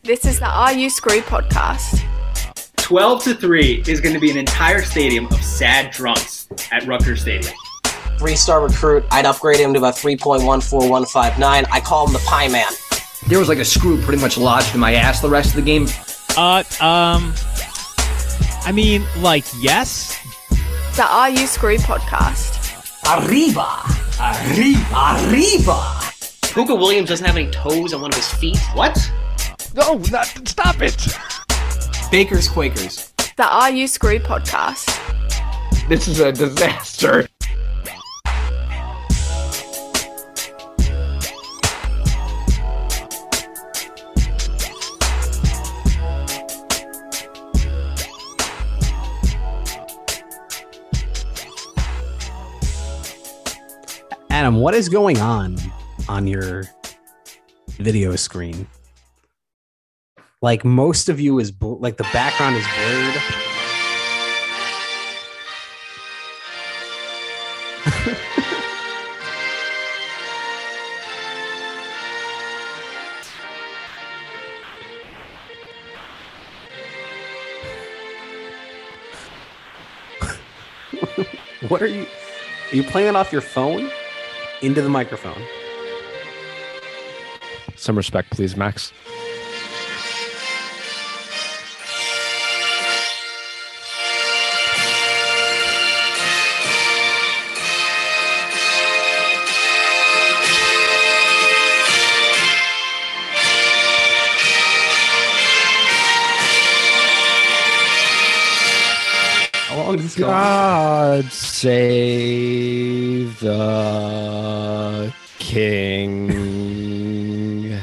This is the Are You Screwed podcast. 12-3 is going to be an entire stadium of sad drunks at Rutgers Stadium. 3-star recruit. I'd upgrade him to about 3.14159. I call him the Pie Man. There was like a screw pretty much lodged in my ass the rest of the game. Yes. The Are You Screwed podcast. Arriba! Arriba! Arriba! Puka Williams doesn't have any toes on one of his feet. What? No, stop it. Bakers Quakers. The Are You Screwed podcast. This is a disaster. Adam, what is going on your video screen? Like most of you is like the background is blurred. What are you playing it off your phone? Into the microphone. Some respect, please, Max. How long does this go on? God save the king.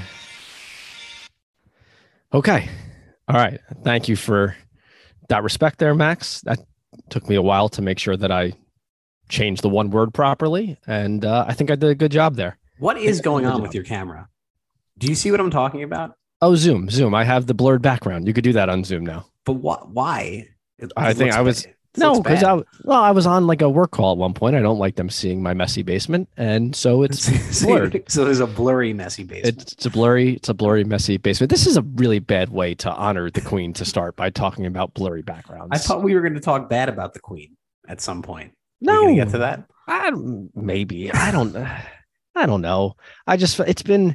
Okay. All right. Thank you for that respect there, Max. That took me a while to make sure that I changed the one word properly. And I think I did a good job there. What is going on with your camera? Do you see what I'm talking about? Oh, Zoom. I have the blurred background. You could do that on Zoom now. But why? I think I was... No, because I was on like a work call at one point. I don't like them seeing my messy basement, and so it's blurred. So there's a blurry, messy basement. It's a blurry, messy basement. This is a really bad way to honor the Queen to start by talking about blurry backgrounds. I thought we were going to talk bad about the Queen at some point. No, we're going to get to that. Maybe I don't know. It's been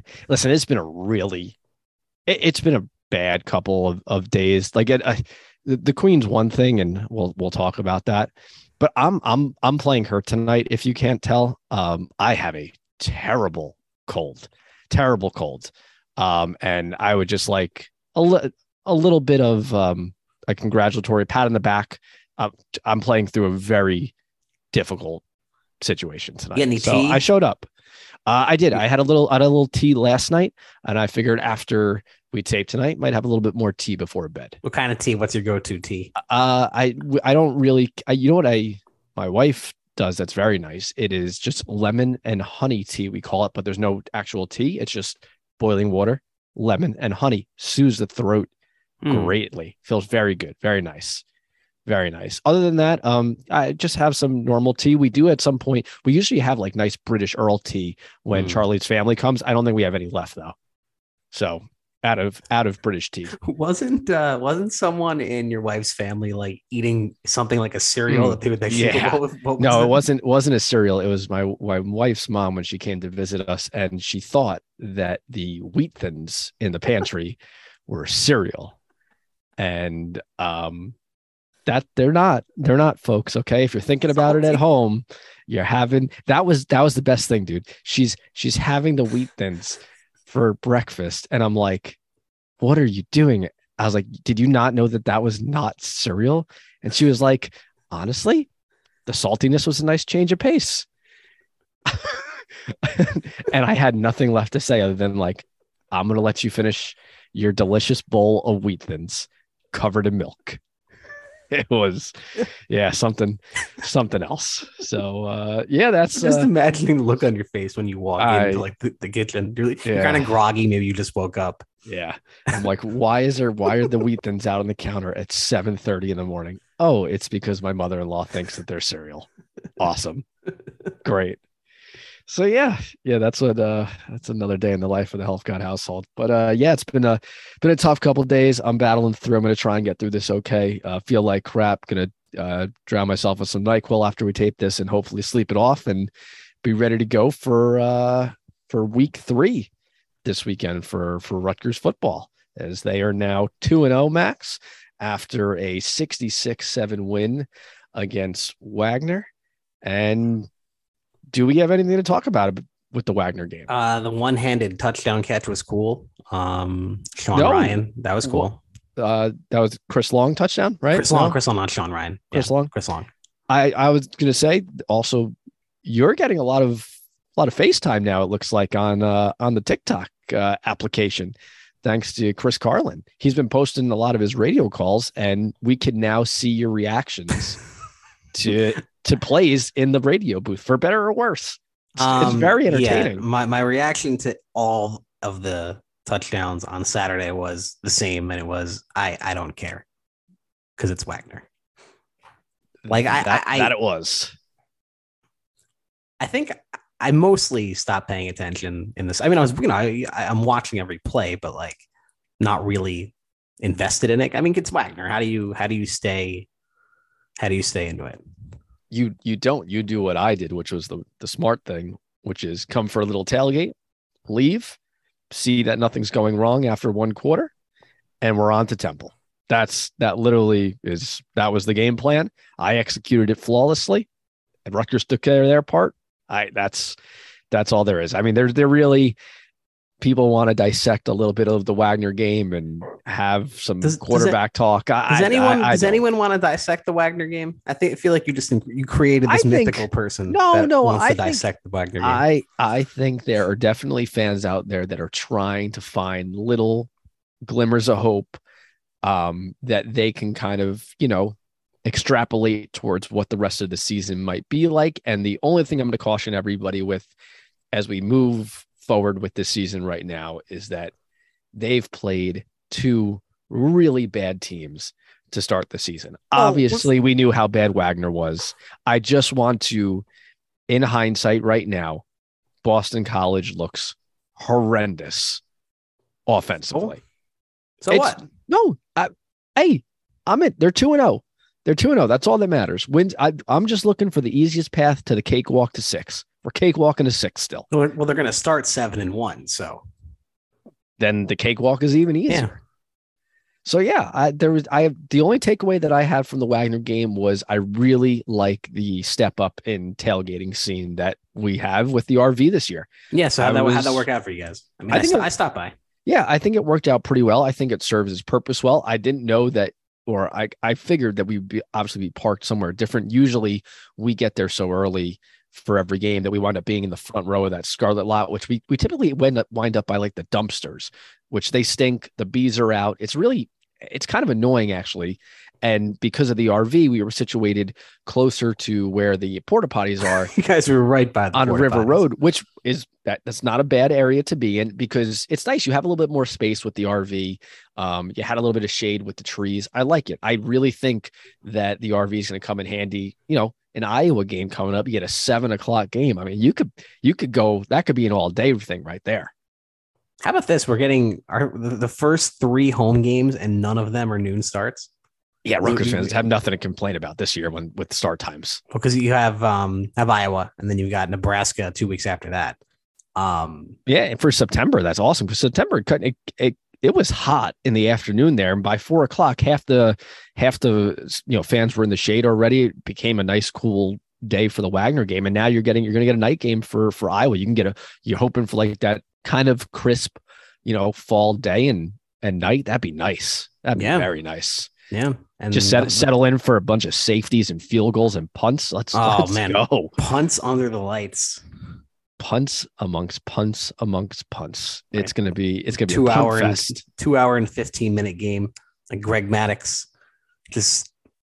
a bad couple of days. Like the Queen's one thing, and we'll talk about that. But I'm playing her tonight. If you can't tell, I have a terrible cold, and I would just like a little bit of a congratulatory pat on the back. I'm playing through a very difficult situation tonight. You get any tea? I showed up. I did. I had a little tea last night, and I figured after we tape tonight, might have a little bit more tea before bed. What kind of tea? What's your go-to tea? I don't really. You know what my wife does that's very nice. It is just lemon and honey tea, we call it, but there's no actual tea. It's just boiling water, lemon and honey. Soothes the throat greatly. Feels very good. Very nice. Very nice. Other than that, I just have some normal tea. We do at some point. We usually have like nice British Earl tea when Charlie's family comes. I don't think we have any left though. So out of British tea. Wasn't someone in your wife's family like eating something like a cereal that they would No, it wasn't a cereal. It was my wife's mom when she came to visit us, and she thought that the Wheat Thins in the pantry were cereal, and that they're not, folks. Okay, if you're thinking about it at home, you're having that was the best thing, dude. She's having the Wheat Thins for breakfast, and I'm like, what are you doing? I was like, did you not know that was not cereal? And she was like, honestly, the saltiness was a nice change of pace. And I had nothing left to say other than like, I'm gonna let you finish your delicious bowl of Wheat Thins covered in milk. It was, something else. So, that's just imagining the look on your face when you walk into like the kitchen. You're kind of groggy. Maybe you just woke up. Yeah. I'm like, why are the Wheat Thins out on the counter at 7:30 in the morning? Oh, it's because my mother-in-law thinks that they're cereal. Awesome. Great. So yeah, that's that's another day in the life of the Health God household. But yeah, it's been a tough couple of days. I'm battling through. I'm gonna try and get through this okay. Feel like crap. Gonna drown myself with some NyQuil after we tape this and hopefully sleep it off and be ready to go for week 3 this weekend for Rutgers football, as they are now 2-0, Max, after a 66-7 win against Wagner. And do we have anything to talk about with the Wagner game? The one-handed touchdown catch was cool. Sean Ryan, that was cool. That was Chris Long touchdown, right? Chris Long, not Sean Ryan. Chris Yeah, Long. Chris Long. I was going to say also, you're getting a lot of FaceTime now. It looks like on the TikTok application, thanks to Chris Carlin. He's been posting a lot of his radio calls, and we can now see your reactions to plays in the radio booth, for better or worse. It's very entertaining. Yeah, my reaction to all of the touchdowns on Saturday was the same, and it was I don't care because it's Wagner. Like that it was. I think I mostly stopped paying attention in this. I mean, I'm watching every play, but like not really invested in it. I mean, it's Wagner. How do you stay into it? You don't. You do what I did, which was the smart thing, which is come for a little tailgate, leave, see that nothing's going wrong after one quarter, and we're on to Temple. That was the game plan. I executed it flawlessly, and Rutgers took care of their part. That's all there is. I mean, they're really, people want to dissect a little bit of the Wagner game and have some quarterback talk. Does anyone want to dissect the Wagner game? I feel like you created this mythical person. To dissect the Wagner game. I think there are definitely fans out there that are trying to find little glimmers of hope that they can kind of, extrapolate towards what the rest of the season might be like. And the only thing I'm going to caution everybody with as we move forward with this season right now is that they've played 2 really bad teams to start the season. Obviously, we knew how bad Wagner was. I just want to, in hindsight right now, Boston College looks horrendous offensively. What? No, I'm in. They're 2-0. They're 2-0. That's all that matters. Wins. I'm just looking for the easiest path to the cakewalk to 6. We're cakewalking to 6 still. Well, they're going to start 7-1. So then the cakewalk is even easier. Yeah. So yeah, the only takeaway that I had from the Wagner game was I really like the step up in tailgating scene that we have with the RV this year. Yeah. So how'd that work out for you guys? I mean, I stopped by. Yeah, I think it worked out pretty well. I think it serves its purpose well. I didn't know that, or I figured that we'd obviously be parked somewhere different. Usually we get there so early for every game that we wind up being in the front row of that Scarlet lot, which we typically wind up by like the dumpsters, which they stink. The bees are out. It's kind of annoying actually. And because of the RV, we were situated closer to where the porta potties are. You guys were right by the on River Road, which is that's not a bad area to be in because it's nice. You have a little bit more space with the RV. You had a little bit of shade with the trees. I like it. I really think that the RV is going to come in handy. An Iowa game coming up, you get a 7:00 game. I mean, you could go, that could be an all day thing right there. How about this? We're getting the first 3 home games and none of them are noon starts. Yeah, Rutgers fans have nothing to complain about this year with start times. Well, because you have Iowa and then you got Nebraska 2 weeks after that. Yeah, and for September, that's awesome. Because September, it was hot in the afternoon there, and by 4:00, half the fans were in the shade already. It became a nice, cool day for the Wagner game, and now you're going to get a night game for Iowa. You're hoping for like that kind of crisp, fall day and night. That'd be nice. That'd be very nice. Yeah. And just settle in for a bunch of safeties and field goals and punts. Let's go. Punts under the lights. Punts amongst punts. Right. It's gonna be 2 hour fest. 2 hour and 15-minute game. Like Greg Maddux, just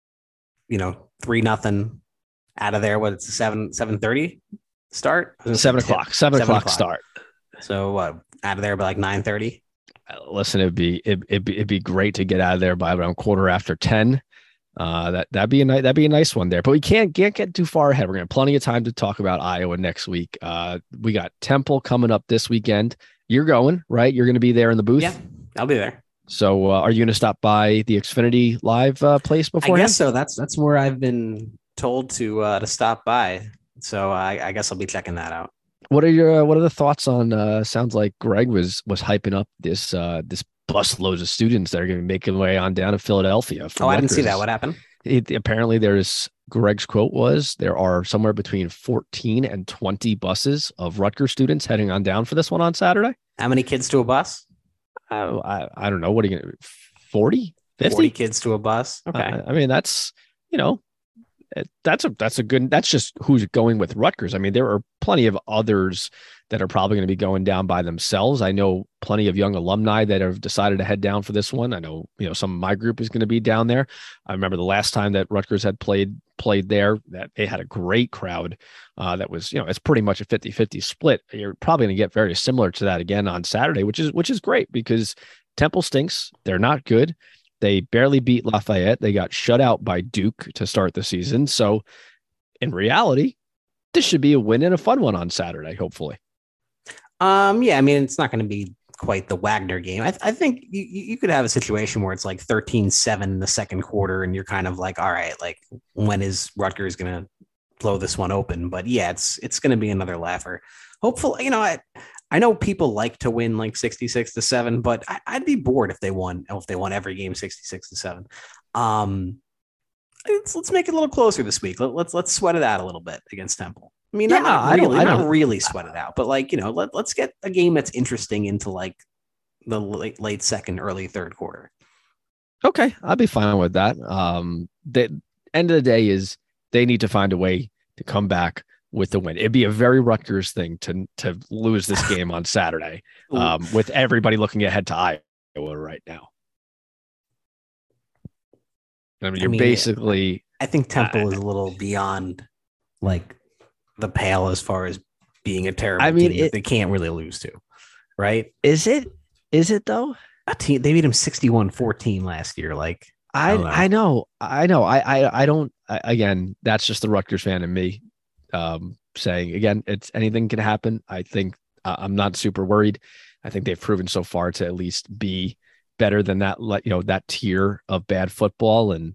3-0 out of there. What, it's a 7:30 start? 7:00. 7:00 start. So what, out of there by like 9:30? Listen, it'd be great to get out of there by around 10:15. That'd be a nice one there. But we can't get too far ahead. We're gonna have plenty of time to talk about Iowa next week. We got Temple coming up this weekend. You're going, right? You're gonna be there in the booth. Yeah, I'll be there. So are you gonna stop by the Xfinity Live place before? I guess so. That's where I've been told to stop by. So I guess I'll be checking that out. What are the thoughts on? Sounds like Greg was hyping up this busloads of students that are going to be making their way on down to Philadelphia. I didn't see that. What happened? Apparently, Greg's quote was there are somewhere between 14 and 20 buses of Rutgers students heading on down for this one on Saturday. How many kids to a bus? I don't know. What are you going to 40, 50? 40 kids to a bus. Okay. I mean, that's that's a good, that's just who's going with Rutgers. I mean, there are plenty of others that are probably going to be going down by themselves. I know plenty of young alumni that have decided to head down for this one. I know, some of my group is going to be down there. I remember the last time that Rutgers had played there, that they had a great crowd. That was, it's pretty much a 50-50 split. You're probably going to get very similar to that again on Saturday, which is great because Temple stinks. They're not good. They barely beat Lafayette. They got shut out by Duke to start the season. So in reality, this should be a win and a fun one on Saturday, hopefully. Yeah, I mean, it's not going to be quite the Wagner game. I think you could have a situation where it's like 13-7 in the second quarter and you're kind of like, all right, like when is Rutgers going to blow this one open? But yeah, it's going to be another laugher. Hopefully, I know people like to win like 66-7, but I'd be bored if they won every game 66-7. Let's make it a little closer this week. Let's sweat it out a little bit against Temple. I mean, not really sweat it out, but like, let's get a game that's interesting into like the late second, early third quarter. Okay. I'll be fine with that. The end of the day is they need to find a way to come back with the win. It'd be a very Rutgers thing to lose this game on Saturday, with everybody looking ahead to Iowa right now. I mean, basically. I think Temple is a little beyond like the pale as far as being a terrible team that they can't really lose to, right? Is it though? A team, they beat him 61-14 last year. Like I know. Again, that's just the Rutgers fan in me. Saying again, it's anything can happen. I think I'm not super worried. I think they've proven so far to at least be better than that, that tier of bad football. And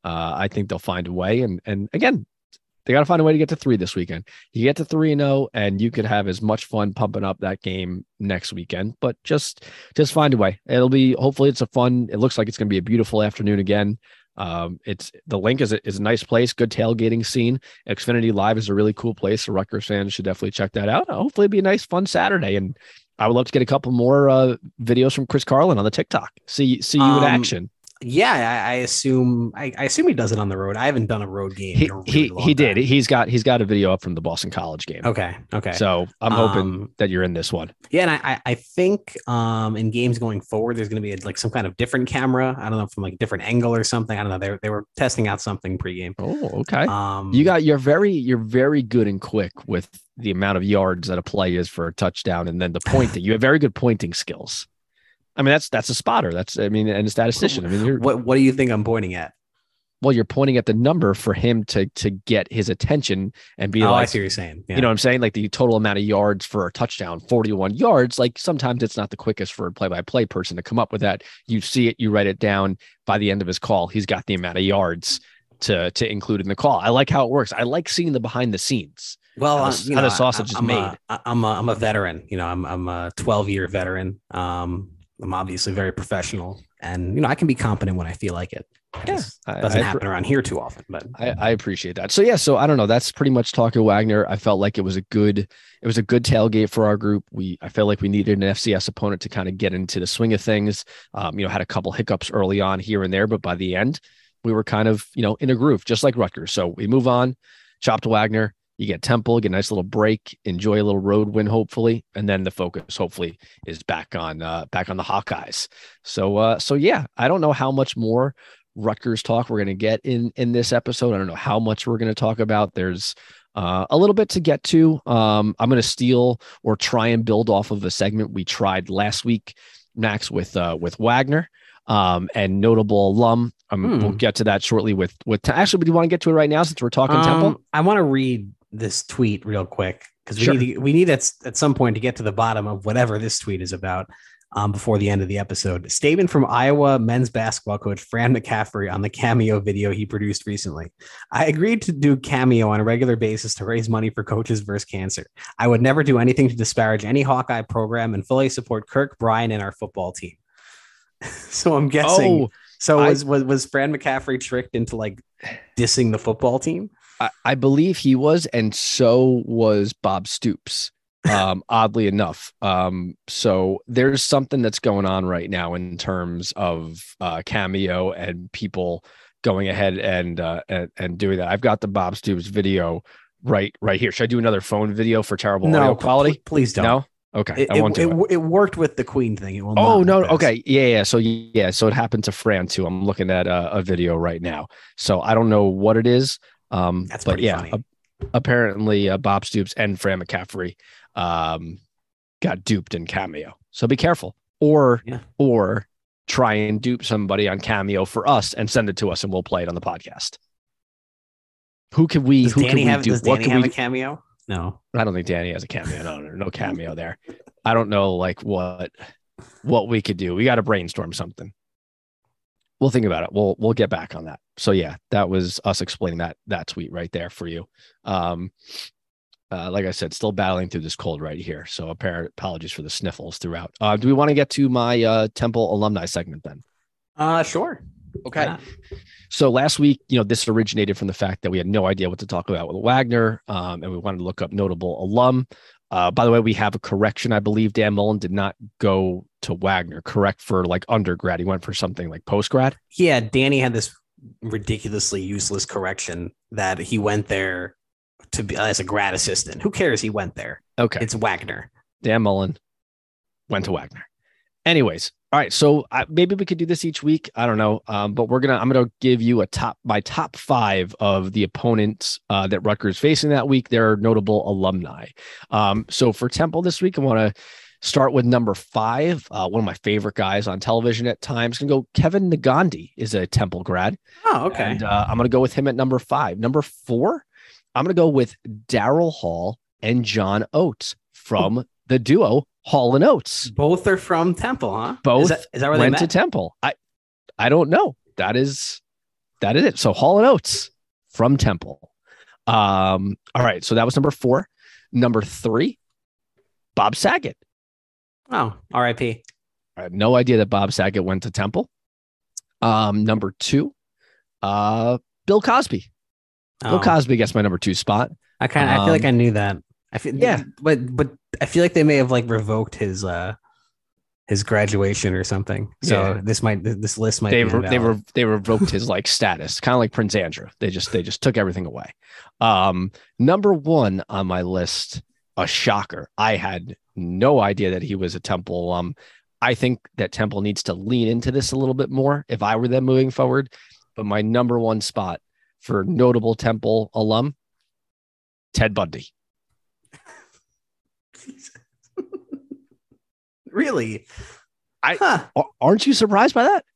I think they'll find a way. And again, they got to find a way to get to 3 this weekend. You get to 3-0 and you could have as much fun pumping up that game next weekend, but just find a way. Hopefully it's it looks like it's going to be a beautiful afternoon again. It's the Link is a nice place, good tailgating scene. Xfinity Live is a really cool place. So Rutgers fans should definitely check that out. Hopefully it'll be a nice, fun Saturday. And I would love to get a couple more videos from Chris Carlin on the TikTok. See you in action. Yeah, I assume he does it on the road. I haven't done a road game. He did. He's got a video up from the Boston College game. Okay. So I'm hoping that you're in this one. Yeah, and I think in games going forward, there's going to be like some kind of different camera. I don't know, from like a different angle or something. I don't know. They were testing out something pregame. Oh, okay. You're very good and quick with the amount of yards that a play is for a touchdown, and then the pointing. You have very good pointing skills. I mean, that's a spotter. And a statistician. I mean, what do you think I'm pointing at? Well, you're pointing at the number for him to get his attention and be like, I see what you're saying. Yeah. You know what I'm saying? Like the total amount of yards for a touchdown, 41 yards. Like sometimes it's not the quickest for a play-by-play person to come up with that. You see it, you write it down. By the end of his call, he's got the amount of yards to include in the call. I like how it works. I like seeing the behind the scenes. Well, how the sausage is made. I'm a veteran. I'm a 12-year veteran. I'm obviously very professional, and I can be competent when I feel like it. Doesn't happen around here too often, but I appreciate that. So yeah, I don't know. That's pretty much talking Wagner. I felt like it was a good tailgate for our group. I felt like we needed an FCS opponent to kind of get into the swing of things. Had a couple hiccups early on here and there, but by the end, we were kind of in a groove, just like Rutgers. So we move on, chop to Wagner. You get Temple, get a nice little break, enjoy a little road win, hopefully, and then the focus hopefully is back on the Hawkeyes. So yeah, I don't know how much more Rutgers talk we're going to get in this episode. I don't know how much we're going to talk about. There's a little bit to get to. I'm going to steal or try and build off of a segment we tried last week Max, with Wagner, and notable alum. We'll get to that shortly. Actually, do you want to get to it right now since we're talking Temple? I want to read this tweet real quick because Sure. we need at some point to get to the bottom of whatever this tweet is about. Before the end of the episode, statement from Iowa men's basketball coach Fran McCaffrey on the Cameo video he produced recently. I agreed to do Cameo on a regular basis to raise money for Coaches vs. Cancer. I would never do anything to disparage any Hawkeye program and fully support Kirk, Brian, and our football team. So I'm guessing. Was Fran McCaffrey tricked into like dissing the football team? I believe he was, and so was Bob Stoops. Oddly enough. So there's something that's going on right now in terms of Cameo and people going ahead and doing that. I've got the Bob Stoops video right here. Should I do another phone video for terrible audio quality? Please don't. No. Okay. I won't do it. It worked with the Queen thing. It will Oh, no. not Okay. Yeah. So it happened to Fran too. I'm looking at a video right now. So I don't know what it is. That's but pretty yeah, funny. apparently Bob Stoops and Fran McCaffrey got duped in Cameo. So be careful, or try and dupe somebody on Cameo for us and send it to us, and we'll play it on the podcast. Does Danny have a cameo? No, I don't think Danny has a cameo. No cameo there. I don't know like what we could do. We got to brainstorm something. We'll think about it. We'll get back on that. So yeah, that was us explaining that tweet right there for you. Like I said, still battling through this cold right here. So apologies for the sniffles throughout. Do we want to get to my Temple alumni segment then? Sure. Okay. So last week, this originated from the fact that we had no idea what to talk about with Wagner, and we wanted to look up notable alum. By the way, we have a correction. I believe Dan Mullen did not go to Wagner, correct, for like undergrad. He went for something like postgrad. Yeah, Danny had this ridiculously useless correction that he went there to be as a grad assistant. Who cares? He went there. Okay. It's Wagner. Dan Mullen went to Wagner. Anyways, all right. So maybe we could do this each week. I don't know. But I'm going to give you my top 5 of the opponents that Rutgers facing that week. They're notable alumni. So for Temple this week, I want to start with number 5. One of my favorite guys on television at times. Going to go Kevin Nagandi is a Temple grad. Oh, okay. And I'm going to go with him at number 5. Number 4, I'm going to go with Daryl Hall and John Oates from the duo Hall and Oates. Both are from Temple, huh? Both is that where went they met? to Temple. I don't know. That is it. So Hall and Oates from Temple. All right. So that was number 4. Number 3, Bob Saget. Oh, R.I.P. I had no idea that Bob Saget went to Temple. Number 2, Bill Cosby. Bill Cosby gets my number 2 spot. I feel like I knew that. But I feel like they may have like revoked his graduation or something. So Yeah. this list might They be invalid. they revoked his like status, kind of like Prince Andrew. They just took everything away. Number 1 on my list, a shocker. I had no idea that he was a Temple alum. I think that Temple needs to lean into this a little bit more if I were them moving forward. But my number 1 spot for notable Temple alum, Ted Bundy. Really? Aren't you surprised by that?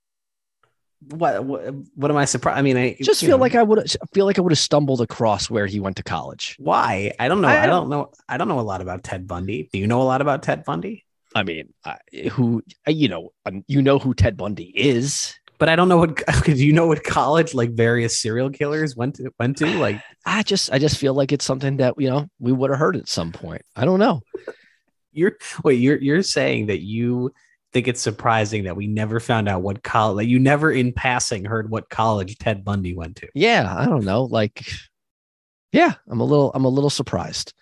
What am I surprised? I mean, I Just feel like I would have stumbled across where he went to college. why? I don't know. I don't know. I don't know a lot about Ted Bundy. Do you know a lot about Ted Bundy? I mean, who who Ted Bundy is? But I don't know what. Do you know what college like various serial killers went to? Like, I just feel like it's something that we would have heard at some point. I don't know. You're saying that you think it's surprising that we never found out what college, like you never in passing heard what college Ted Bundy went to. Yeah, I don't know. Like, yeah, I'm a little surprised.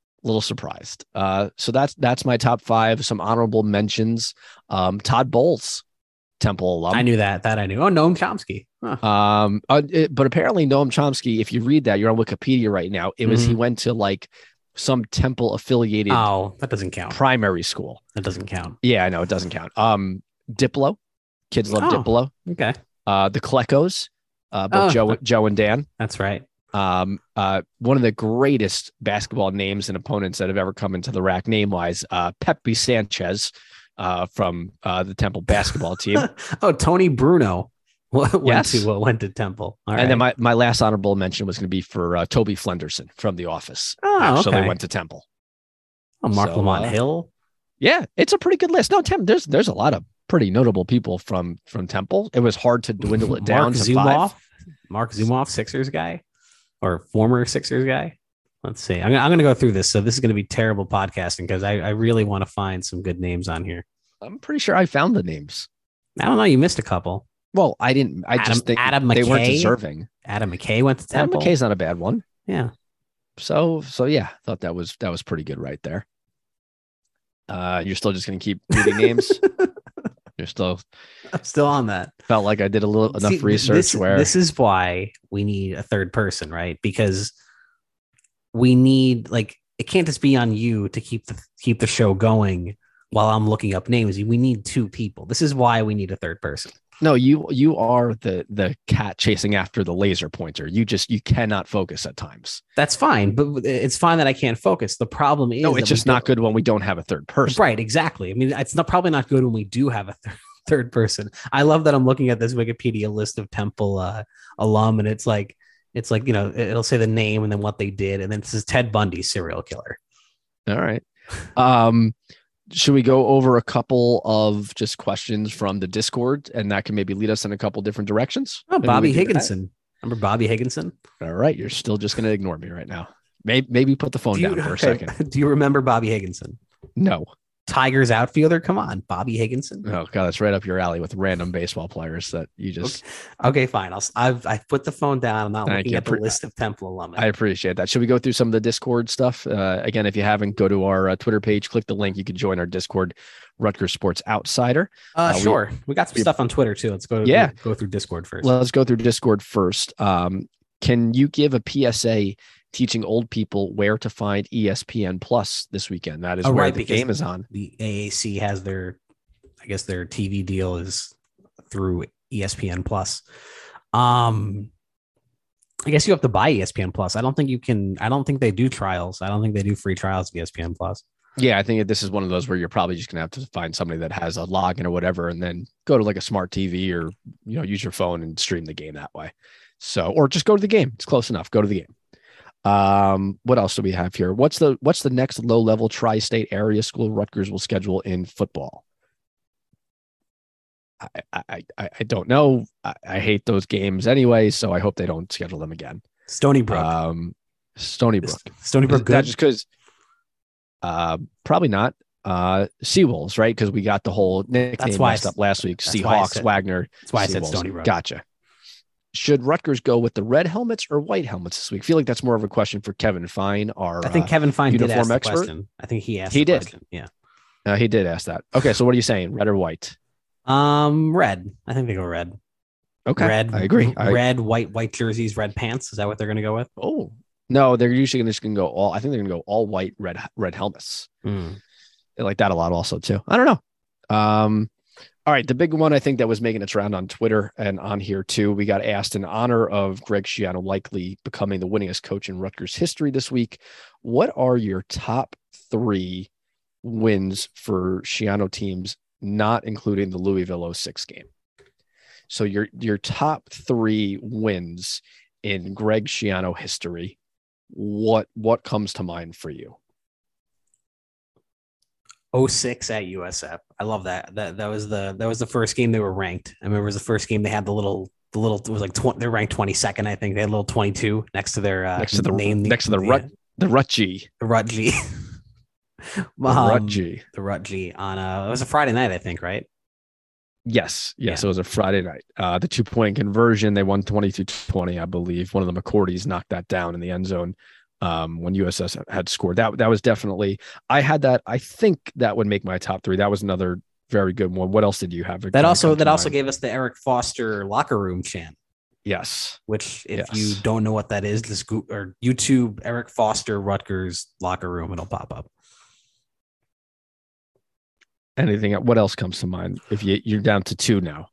So that's my top 5. Some honorable mentions. Todd Bowles, Temple alum. I knew that I knew. Oh, Noam Chomsky. Huh. But apparently Noam Chomsky, if you read that, you're on Wikipedia right now. It was he went to like some Temple affiliated. Oh, that doesn't count. Primary school. That doesn't count. Yeah, I know it doesn't count. Diplo, kids love Diplo. Okay. The Kleckos, both Joe and Dan. That's right. One of the greatest basketball names and opponents that have ever come into the rack name wise, Pepe Sanchez from the Temple basketball team. Oh, Tony Bruno went Yes. to Temple. All And then right. my last honorable mention was going to be for Toby Flenderson from The Office. Oh, Actually okay. went to Temple. Mark so, Lamont Hill. Yeah, it's a pretty good list. No, Tim, there's a lot of pretty notable people from Temple. It was hard to dwindle it down to Zumoff. 5. Mark Zumoff, Sixers guy, or former Sixers guy. Let's see. I'm going to go through this. So this is going to be terrible podcasting because I really want to find some good names on here. I'm pretty sure I found the names. I don't know. You missed a couple. Well, I didn't. I just think Adam they weren't McKay? deserving. Adam McKay went to Adam Temple. McKay's not a bad one. Yeah. So yeah, thought that was pretty good right there. You're still just going to keep reading names. You're still I'm still on that. felt like I did enough See, research where this is why we need a third person, right? Because we need it can't just be on you to keep the show going while I'm looking up names. We need two people. This is why we need a third person. no, you are the cat chasing after the laser pointer. You cannot focus at times. That's fine, but it's fine that I can't focus. The problem is No, that it's just not good when we don't have a third person. Right, exactly. I mean, it's probably not good when we do have a third person. I love that I'm looking at this Wikipedia list of Temple alum, and it's like it'll say the name and then what they did, and then it says Ted Bundy, serial killer. All right. Should we go over a couple of just questions from the Discord, and that can maybe lead us in a couple different directions? Oh, Maybe Bobby we do that? Higginson. Remember Bobby Higginson? All right, you're still just going to ignore me right now. Maybe put the phone down for a second. Do you remember Bobby Higginson? No. Tigers outfielder? Come on, Bobby Higginson. Oh god, that's right up your alley with random baseball players that you just. Okay, fine. I've put the phone down. I'm not Thank looking you. at the list of Temple alumni. I appreciate that. Should we go through some of the Discord stuff? Again, if you haven't, go to our Twitter page, click the link. You can join our Discord, Rutgers Sports Outsider. Sure. We got some stuff on Twitter too. Let's go. Yeah. Go through Discord first. Let's go through Discord first. Can you give a PSA teaching old people where to find ESPN Plus this weekend? That is where right, the because game is on. The AAC has their TV deal is through ESPN Plus. I guess you have to buy ESPN Plus. I don't think they do trials. I don't think they do free trials of ESPN Plus. Yeah, I think this is one of those where you're probably just gonna have to find somebody that has a login or whatever, and then go to like a smart TV or use your phone and stream the game that way. So, or just go to the game. It's close enough. Go to the game. What else do we have here? What's the next low level tri-state area school Rutgers will schedule in football? I don't know. I hate those games anyway, so I hope they don't schedule them again. Stony Brook. Stony Brook. Stony Brook. Good. Just because. Probably not. Seawolves, right? Because we got the whole nickname messed up last week. Seahawks, Wagner. That's why I said Seawolves. Stony Brook. Gotcha. Should Rutgers go with the red helmets or white helmets this week? I feel like that's more of a question for Kevin Fine, our I think Kevin Fine did ask uniform the expert. question. I think he asked. He the did. question. Yeah. He did ask that. Okay, so what are you saying? Red or white? Red. I think they go red. Okay, Red. I agree. Red, white jerseys, red pants. Is that what they're going to go with? Oh no, they're usually just going to go all. I think they're going to go all white, red helmets. They like that a lot, also too. I don't know. All right, the big one I think that was making its round on Twitter and on here too. We got asked in honor of Greg Schiano likely becoming the winningest coach in Rutgers history this week. What are your top 3 wins for Schiano teams, not including the Louisville 06 game? So your top 3 wins in Greg Schiano history. What comes to mind for you? 06 at USF. I love that. That was the first game they were ranked. I remember it was the first game they had the little it was like they're ranked 22nd. I think they had a little 22 next to their name. The Rutgee. The Rutgee. The Rutgee on it was a Friday night, I think, right? Yes. Yeah. It was a Friday night. The 2-point conversion, they won 22-20, I believe. One of the McCourties knocked that down in the end zone when USS had scored. That was definitely, I had that. I think that would make my top 3. That was another very good one. What else did you have? That also gave us the Eric Foster locker room chant. Yes. Which, if you don't know what that is, just Google or YouTube Eric Foster Rutgers locker room. It'll pop up. Anything? What else comes to mind? If you're down to 2 now.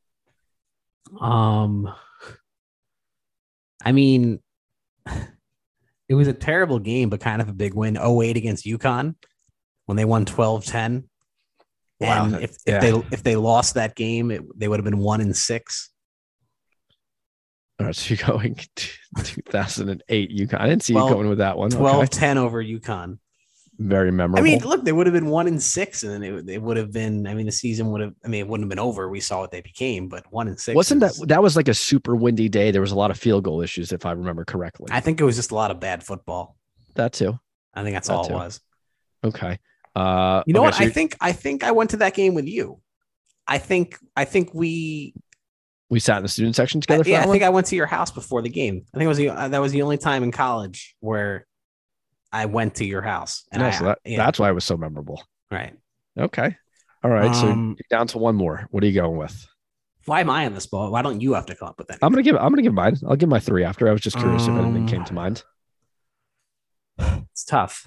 I mean, it was a terrible game, but kind of a big win. 08 against UConn when they won 12-10. And Wow. if they lost that game, they would have been 1-6. All right, so you're going to 2008 UConn. I didn't see you 12 going with that one. 12-10 over UConn. Very I memorable. mean, look, they would have been 1-6, and then it would have been. I mean, the season would have. I mean, it wouldn't have been over. We saw what they became, but 1-6 Wasn't that was like a super windy day? There was a lot of field goal issues, if I remember correctly. I think it was just a lot of bad football. That too. I think that's That all too. it was. Okay. You know what? so I think I went to that game with you. I think we. we sat in the student section together. For Yeah, that I one? think I went to your house before the game. I think that was the only time in college where I went to your house. And No, so that's why it was so memorable. right. Okay. All right. So Um, you're down to one more. What are you going with? Why am I on this ball? Why don't you have to come up with that? I'm gonna give mine. I'll give my 3 after. I was just curious if anything Um, came to mind. It's tough.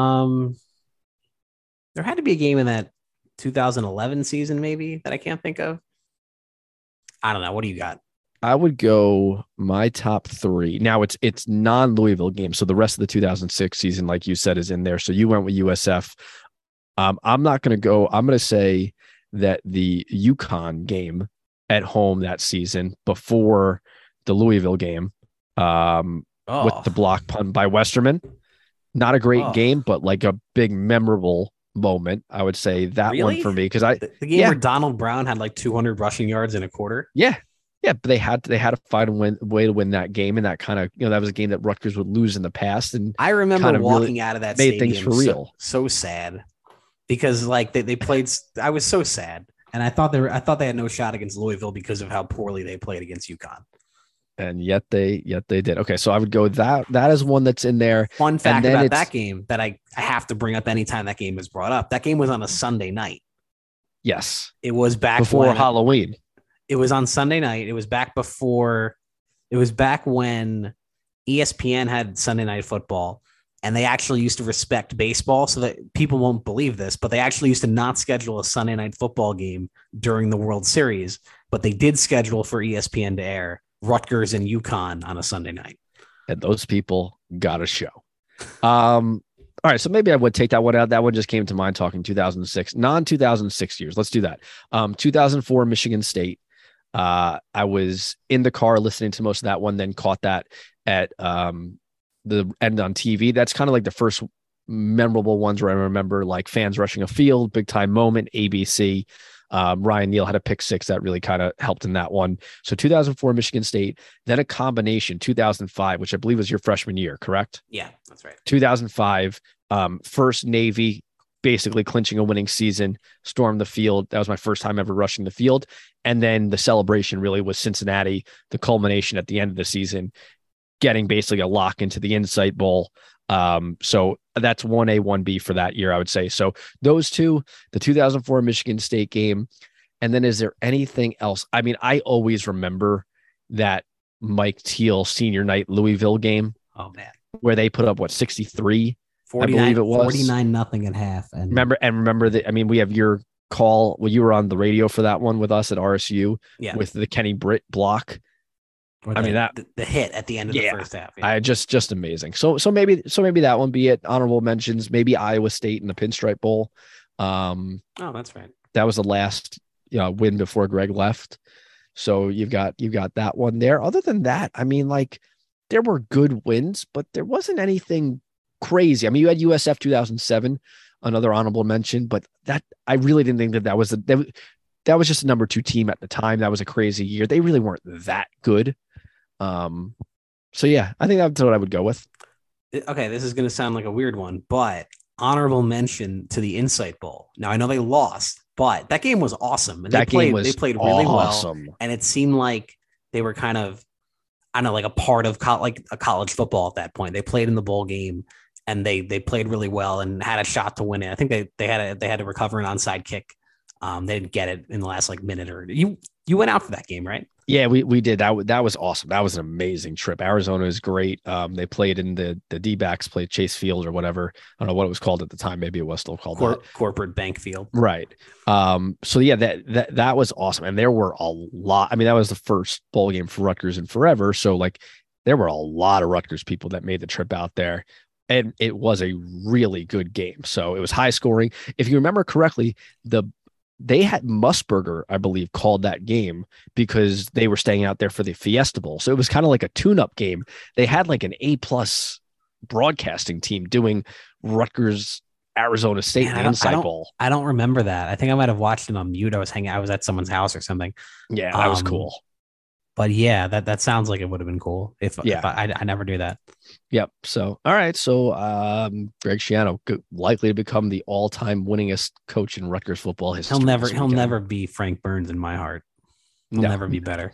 There had to be a game in that 2011 season, maybe, that I can't think of. I don't know. What do you got? I would go my top 3. Now it's non-Louisville games, so the rest of the 2006 season, like you said, is in there. So you went with USF. I'm not going to go. I'm going to say that the UConn game at home that season before the Louisville game with the block punt by Westerman. Not a great game, but like a big memorable moment. I would say that one Really? for me because The game where Donald Brown had like 200 rushing yards in a quarter. Yeah, but they had to find a way to win that game, and that kind of that was a game that Rutgers would lose in the past. And I remember kind of walking really out of that made stadium things for real. so sad because like they played. I was so sad, and I thought they had no shot against Louisville because of how poorly they played against UConn. And yet they did. Okay, so I would go that is one that's in there. Fun fact then about it's- that game that I have to bring up anytime that game is brought up. That game was on a Sunday night. Yes, It was back before when, Halloween. It was on Sunday night. It was back when ESPN had Sunday Night Football, and they actually used to respect baseball. So that people won't believe this, but they actually used to not schedule a Sunday Night Football game during the World Series, but they did schedule for ESPN to air Rutgers and UConn on a Sunday night. And those people got a show. All right, so maybe I would take that one out. That one just came to mind talking 2006, non-2006 years. Let's do that. 2004 Michigan State. I was in the car listening to most of that one, then caught that at the end on TV. That's kind of like the first memorable ones where I remember like fans rushing a field, big time moment, ABC. Ryan Neal had a pick 6 that really kind of helped in that one. So 2004 Michigan State, then a combination 2005, which I believe was your freshman year, correct? Yeah, that's right. 2005, first Navy basically clinching a winning season, stormed the field. That was my first time ever rushing the field. And then the celebration really was Cincinnati, the culmination at the end of the season, getting basically a lock into the Insight Bowl. So that's 1A, 1B for that year, I would say. So those two, the 2004 Michigan State game. And then is there anything else? I mean, I always remember that Mike Teal senior night Louisville game. Oh man. Where they put up 63, 49, I believe it was 49-0 at half. And remember that. I mean, we have your call. Well, you were on the radio for that one with us at RSU with the Kenny Britt block. I mean, the hit at the end of the first half. Yeah. I just amazing. So maybe that one be it. Honorable mentions, maybe Iowa State in the Pinstripe Bowl. Oh, that's right. That was the last win before Greg left. So you've got that one there. Other than that, I mean, like there were good wins, but there wasn't anything crazy. I mean, you had USF 2007, another honorable mention, but that I really didn't think that was that was just a number 2 team at the time. That was a crazy year. They really weren't that good. So yeah, I think that's what I would go with. Okay, this is going to sound like a weird one, but honorable mention to the Insight Bowl. Now I know they lost, but that game was awesome, and they played really awesome. well, and it seemed like they were kind of, I don't know, like a part of like a college football at that point. They played in the bowl game, and they played really well and had a shot to win it. I think they had to recover an onside kick. They didn't get it in the last like minute or you went out for that game, right? Yeah, we did. That was awesome. That was an amazing trip. Arizona is great. They played in the D-backs played Chase Field or whatever. I don't know what it was called at the time. Maybe it was still called Corporate Bank Field. Right. So yeah, that was awesome. And there were a lot. I mean, that was the first bowl game for Rutgers in forever. So like there were a lot of Rutgers people that made the trip out there. And it was a really good game. So it was high scoring. If you remember correctly, the they had Musburger, I believe, called that game because they were staying out there for the Fiesta Bowl. So it was kind of like a tune-up game. They had like an A+ broadcasting team doing Rutgers Arizona State Man, Insight Bowl. I don't remember that. I think I might have watched it on mute. I was at someone's house or something. Yeah, that was cool. But yeah, that sounds like it would have been cool if I never do that. Yep. So, all right. So, Greg Schiano likely to become the all-time winningest coach in Rutgers football history. He'll never be Frank Burns in my heart. He'll never be better.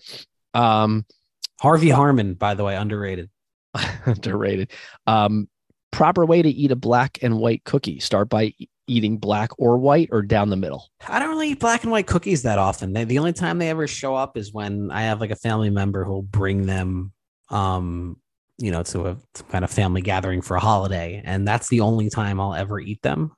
Harvey Harmon, by the way, underrated. Underrated. Proper way to eat a black and white cookie. Start by eating black or white or down the middle. I don't really eat black and white cookies that often. The only time they ever show up is when I have like a family member who'll bring them, to some kind of family gathering for a holiday. And that's the only time I'll ever eat them.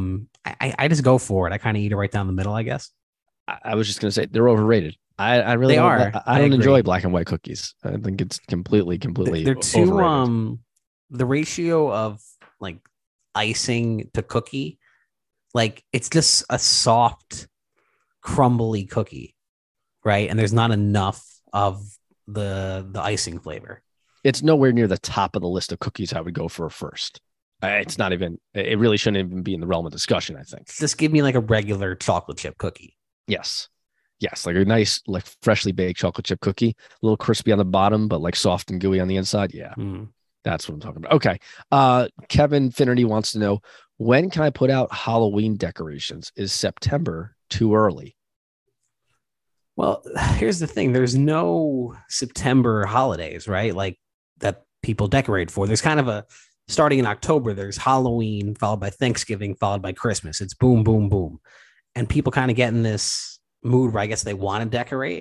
I just go for it. I kind of eat it right down the middle, I guess. I was just going to say they're overrated. I really they don't, are. I don't enjoy black and white cookies. I think it's completely they're too overrated. The ratio of like icing to cookie, like it's just a soft, crumbly cookie, right? And there's not enough of the icing flavor. It's nowhere near the top of the list of cookies I would go for first. It's not even. It really shouldn't even be in the realm of discussion, I think. Just give me like a regular chocolate chip cookie. Yes, like a nice, like freshly baked chocolate chip cookie, a little crispy on the bottom, but like soft and gooey on the inside. Yeah. That's what I'm talking about. Okay. Kevin Finnerty wants to know, when can I put out Halloween decorations? Is September too early? Well, here's the thing. There's no September holidays, right? Like that people decorate for. There's kind of starting in October, there's Halloween, followed by Thanksgiving, followed by Christmas. It's boom, boom, boom. And people kind of get in this mood where I guess they want to decorate.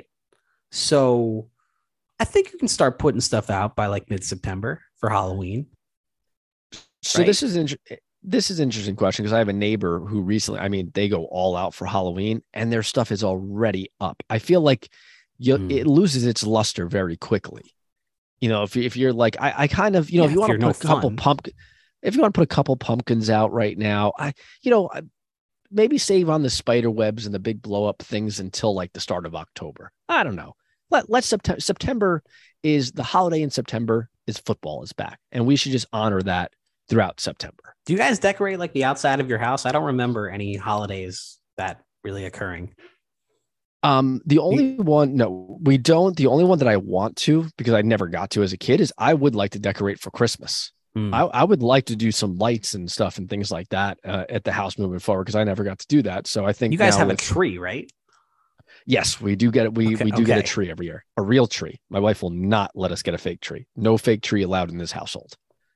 So I think you can start putting stuff out by like mid-September for Halloween. So right? This is an interesting question because I have a neighbor who recently, they go all out for Halloween and their stuff is already up. I feel like it loses its luster very quickly. If you're like, I kind of, if you want to put a couple pumpkins out right now, maybe save on the spider webs and the big blow up things until like the start of October. I don't know. Let's September is the holiday in September is football is back. And we should just honor that throughout September. Do you guys decorate like the outside of your house? I don't remember any holidays that really occurring. The only one, no, we don't. The only one that I want to, because I never got to as a kid, is I would like to decorate for Christmas. I would like to do some lights and stuff and things like that at the house moving forward, because I never got to do that. So I think you guys have a tree, right? Yes, we do get it. We do get a tree every year, a real tree. My wife will not let us get a fake tree. No fake tree allowed in this household.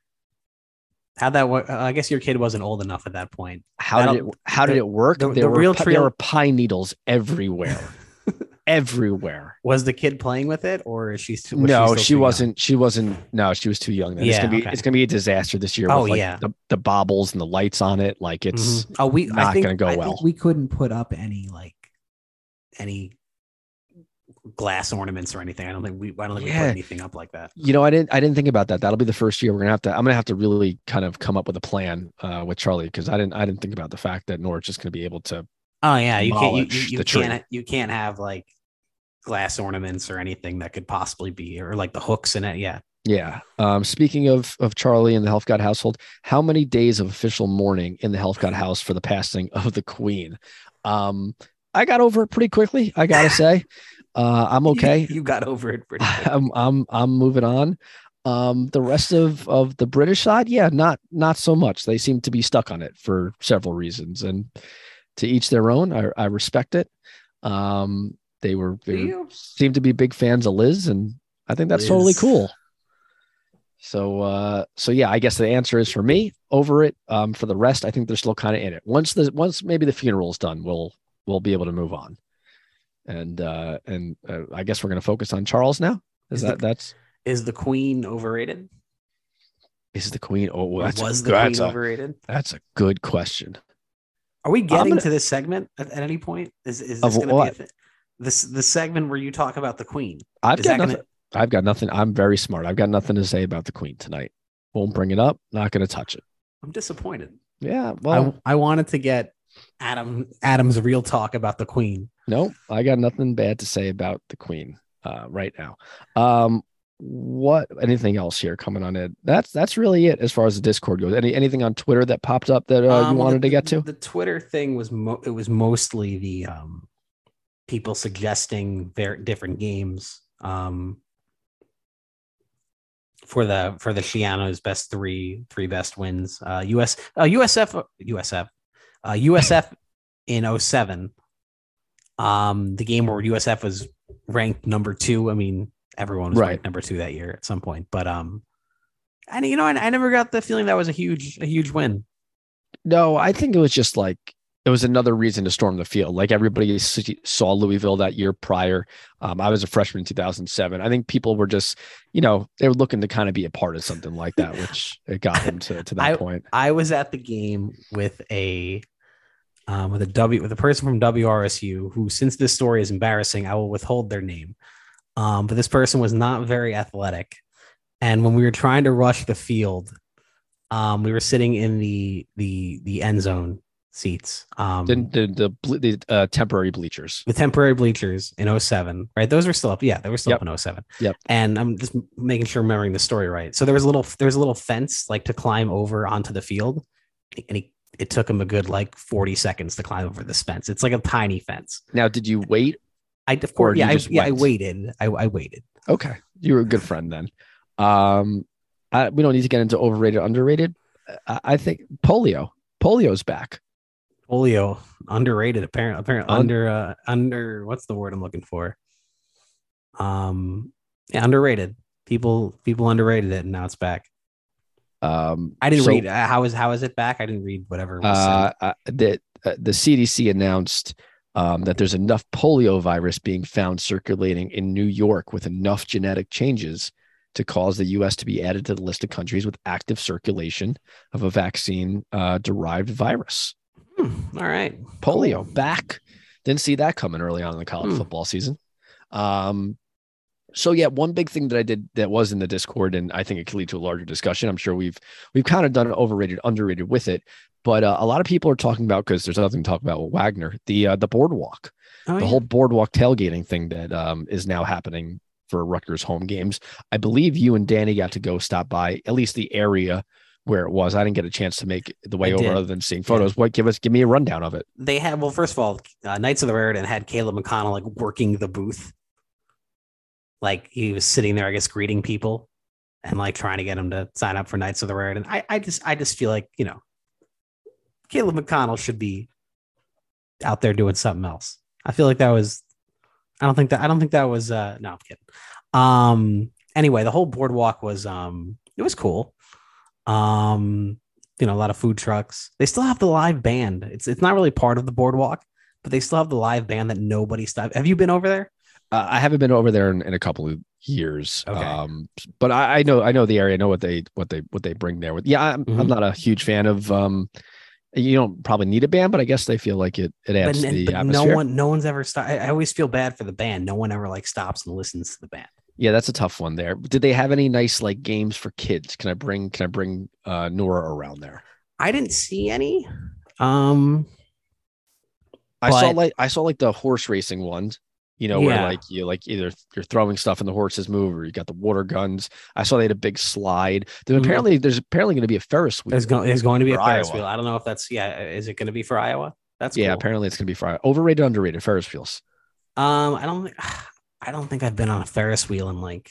How'd that work? I guess your kid wasn't old enough at that point. How did it work? There were pine needles everywhere. Everywhere. Was the kid playing with it, or is she? She wasn't. No, she was too young. Then. Yeah, it's gonna be a disaster this year. Oh, with, like, yeah. The bobbles and the lights on it. Like it's not gonna go well. We couldn't put up any glass ornaments or anything. I don't think we put anything up like that. I didn't think about that. That'll be the first year I'm gonna have to really kind of come up with a plan with Charlie, because I didn't think about the fact that Norwich is gonna be able to. Oh yeah, you can't have like glass ornaments or anything that could possibly be, or like the hooks in it. Yeah. Speaking of Charlie and the Helfgott household, how many days of official mourning in the Helfgott house for the passing of the Queen? I got over it pretty quickly, I gotta say. I'm okay. You got over it pretty quick. I'm moving on. The rest of the British side, not so much. They seem to be stuck on it for several reasons, and to each their own. I respect it. They seem to be big fans of Liz, and I think that's totally cool. So yeah, I guess the answer is, for me, over it. For the rest, I think they're still kind of in it. Once maybe the funeral is done, we'll be able to move on. And I guess we're going to focus on Charles now. Is the Queen overrated? Is the Queen? Was the Queen overrated? That's a good question. Are we getting to this segment at any point? Is this going to be the segment where you talk about the Queen? I've got nothing. I'm very smart. I've got nothing to say about the Queen tonight. Won't bring it up. Not going to touch it. I'm disappointed. Yeah. Well, I wanted to get Adam's real talk about the Queen. No, I got nothing bad to say about the Queen right now. What anything else here coming on it? That's really it as far as the Discord goes. Anything on Twitter that popped up that you wanted to get to? The Twitter thing was it was mostly the people suggesting very different games for the Shiano's best three best wins. USF in 07. The game where USF was ranked number 2. I mean, everyone was ranked number 2 that year at some point, but and I never got the feeling that was a huge win. No, I think it was just like it was another reason to storm the field. Like everybody saw Louisville that year prior. I was a freshman in 2007. I think people were just, they were looking to kind of be a part of something like that, which it got them to that point. I was at the game with a person from WRSU who, since this story is embarrassing, I will withhold their name. But this person was not very athletic. And when we were trying to rush the field, we were sitting in the end zone seats. The temporary bleachers. The temporary bleachers in 07, right? Those were still up. Yeah, they were still up in 07. Yep. And I'm just making sure I'm remembering the story right. So there was a little fence like to climb over onto the field. And it took him a good 40 seconds to climb over this fence. It's like a tiny fence. Now, did you wait? I waited. I waited. Okay. You were a good friend then. We don't need to get into overrated, underrated. I think polio's back. Polio underrated, apparently under what's the word I'm looking for? Underrated. People underrated it, and now it's back. I didn't read how is it back? I didn't read whatever was the CDC announced that there's enough polio virus being found circulating in New York with enough genetic changes to cause the U.S. to be added to the list of countries with active circulation of a vaccine derived virus. All right. Polio back. Didn't see that coming early on in the college football season. So yeah, one big thing that I did that was in the Discord, and I think it could lead to a larger discussion. I'm sure we've kind of done an overrated, underrated with it, but a lot of people are talking about, because there's nothing to talk about with Wagner, the boardwalk, whole boardwalk tailgating thing that is now happening for Rutgers home games. I believe you and Danny got to go stop by at least the area where it was. I didn't get a chance to make the way over other than seeing photos. What? Give me a rundown of it. They had, well, first of all, Knights of the Raritan had Caleb McConnell working the booth. He was sitting there, I guess, greeting people and trying to get them to sign up for Knights of the Raritan. I just feel like, Caleb McConnell should be out there doing something else. I feel like that was, I don't think that was, no, I'm kidding. Anyway, the whole boardwalk was, it was cool. A lot of food trucks. They still have the live band. It's not really part of the boardwalk, but they still have the live band that nobody stopped. Have you been over there? I haven't been over there in a couple of years. Okay. But I know the area. I know what they bring there. I'm not a huge fan of. You don't probably need a band, but I guess they feel like it adds to the atmosphere. No one's ever stopped. I always feel bad for the band. No one ever stops and listens to the band. Yeah, that's a tough one there. Did they have any nice games for kids? Can I bring Nora around there? I didn't see any. I saw the horse racing ones. Where you either you're throwing stuff and the horses move, or you got the water guns. I saw they had a big slide. There's apparently going to be a Ferris wheel. There's going to be a Ferris Iowa. wheel. I don't know if that's is it going to be for Iowa? That's cool. Apparently it's going to be for Iowa. Overrated, underrated Ferris wheels. I don't think I've been on a Ferris wheel in